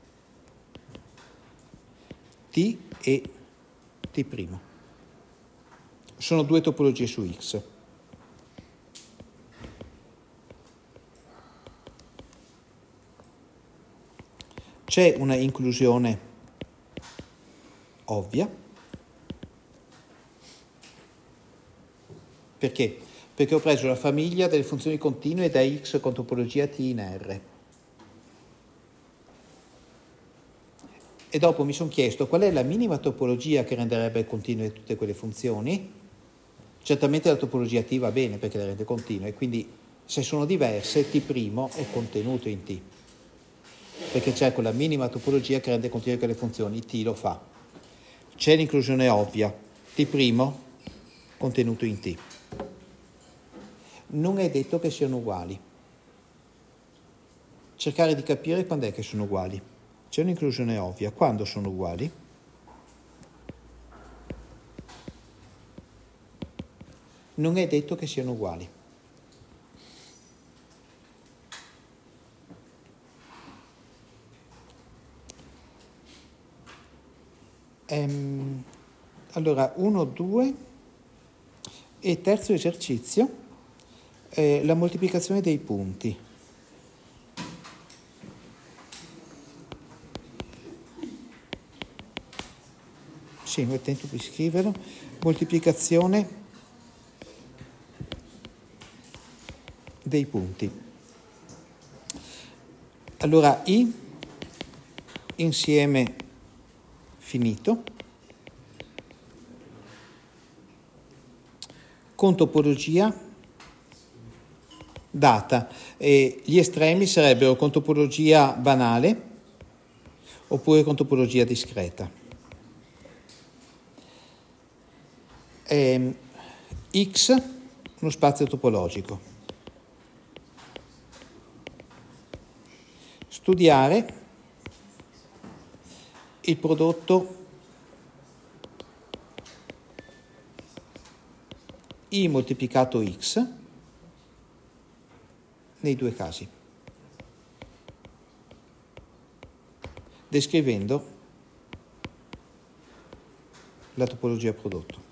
A: T e T'. Sono due topologie su X. C'è una inclusione ovvia. Perché? Perché ho preso la famiglia delle funzioni continue da X con topologia T in R. E dopo mi sono chiesto qual è la minima topologia che renderebbe continue tutte quelle funzioni. Certamente la topologia T va bene perché le rende continue, quindi se sono diverse T' è contenuto in T. Perché cerco la minima topologia che rende continue quelle funzioni, T lo fa. C'è l'inclusione ovvia, T' contenuto in T. Non è detto che siano uguali. Cercare di capire quando è che sono uguali. C'è un'inclusione ovvia. Quando sono uguali? Non è detto che siano uguali. Ehm, allora, uno, due e terzo esercizio. Eh, la moltiplicazione dei punti. Sì, ho attento di scriverlo. Moltiplicazione dei punti. Allora, I insieme finito con topologia data, e gli estremi sarebbero con topologia banale oppure con topologia discreta. E X, uno spazio topologico. Studiare il prodotto I moltiplicato X nei due casi, descrivendo la topologia prodotto.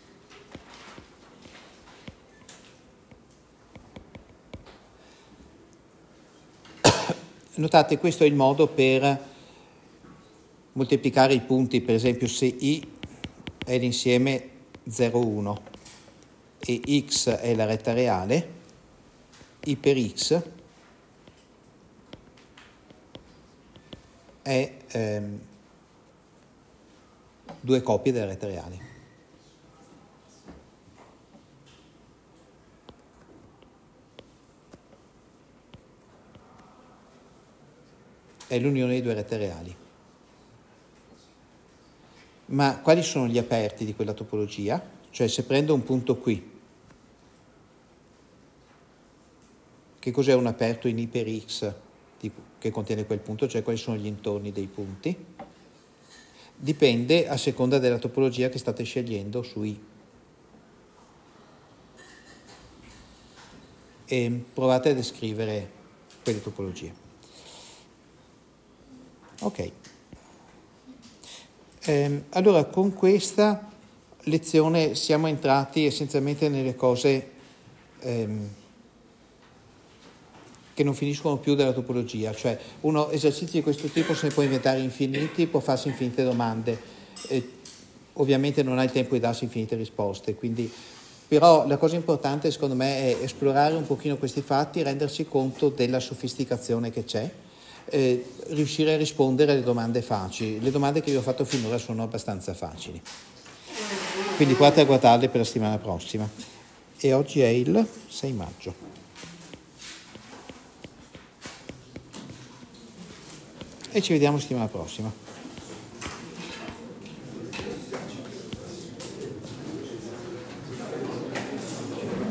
A: Notate, questo è il modo per moltiplicare i punti, per esempio se I è l'insieme zero, uno e X è la retta reale, I per X è ehm, due copie delle rette reali. È l'unione di due rette reali. Ma quali sono gli aperti di quella topologia? Cioè, se prendo un punto qui, che cos'è un aperto in I per X che contiene quel punto, cioè quali sono gli intorni dei punti? Dipende a seconda della topologia che state scegliendo su I. E provate a descrivere quelle topologie. Ok. Ehm, allora, con questa lezione siamo entrati essenzialmente nelle cose ehm, che non finiscono più della topologia, cioè uno esercizi di questo tipo se ne può inventare infiniti, può farsi infinite domande, eh, ovviamente non ha il tempo di darsi infinite risposte, quindi, però la cosa importante secondo me è esplorare un pochino questi fatti, rendersi conto della sofisticazione che c'è, eh, riuscire a rispondere alle domande facili. Le domande che vi ho fatto finora sono abbastanza facili, quindi provate a guardarle per la settimana prossima. E oggi è il sei maggio. E ci vediamo settimana prossima.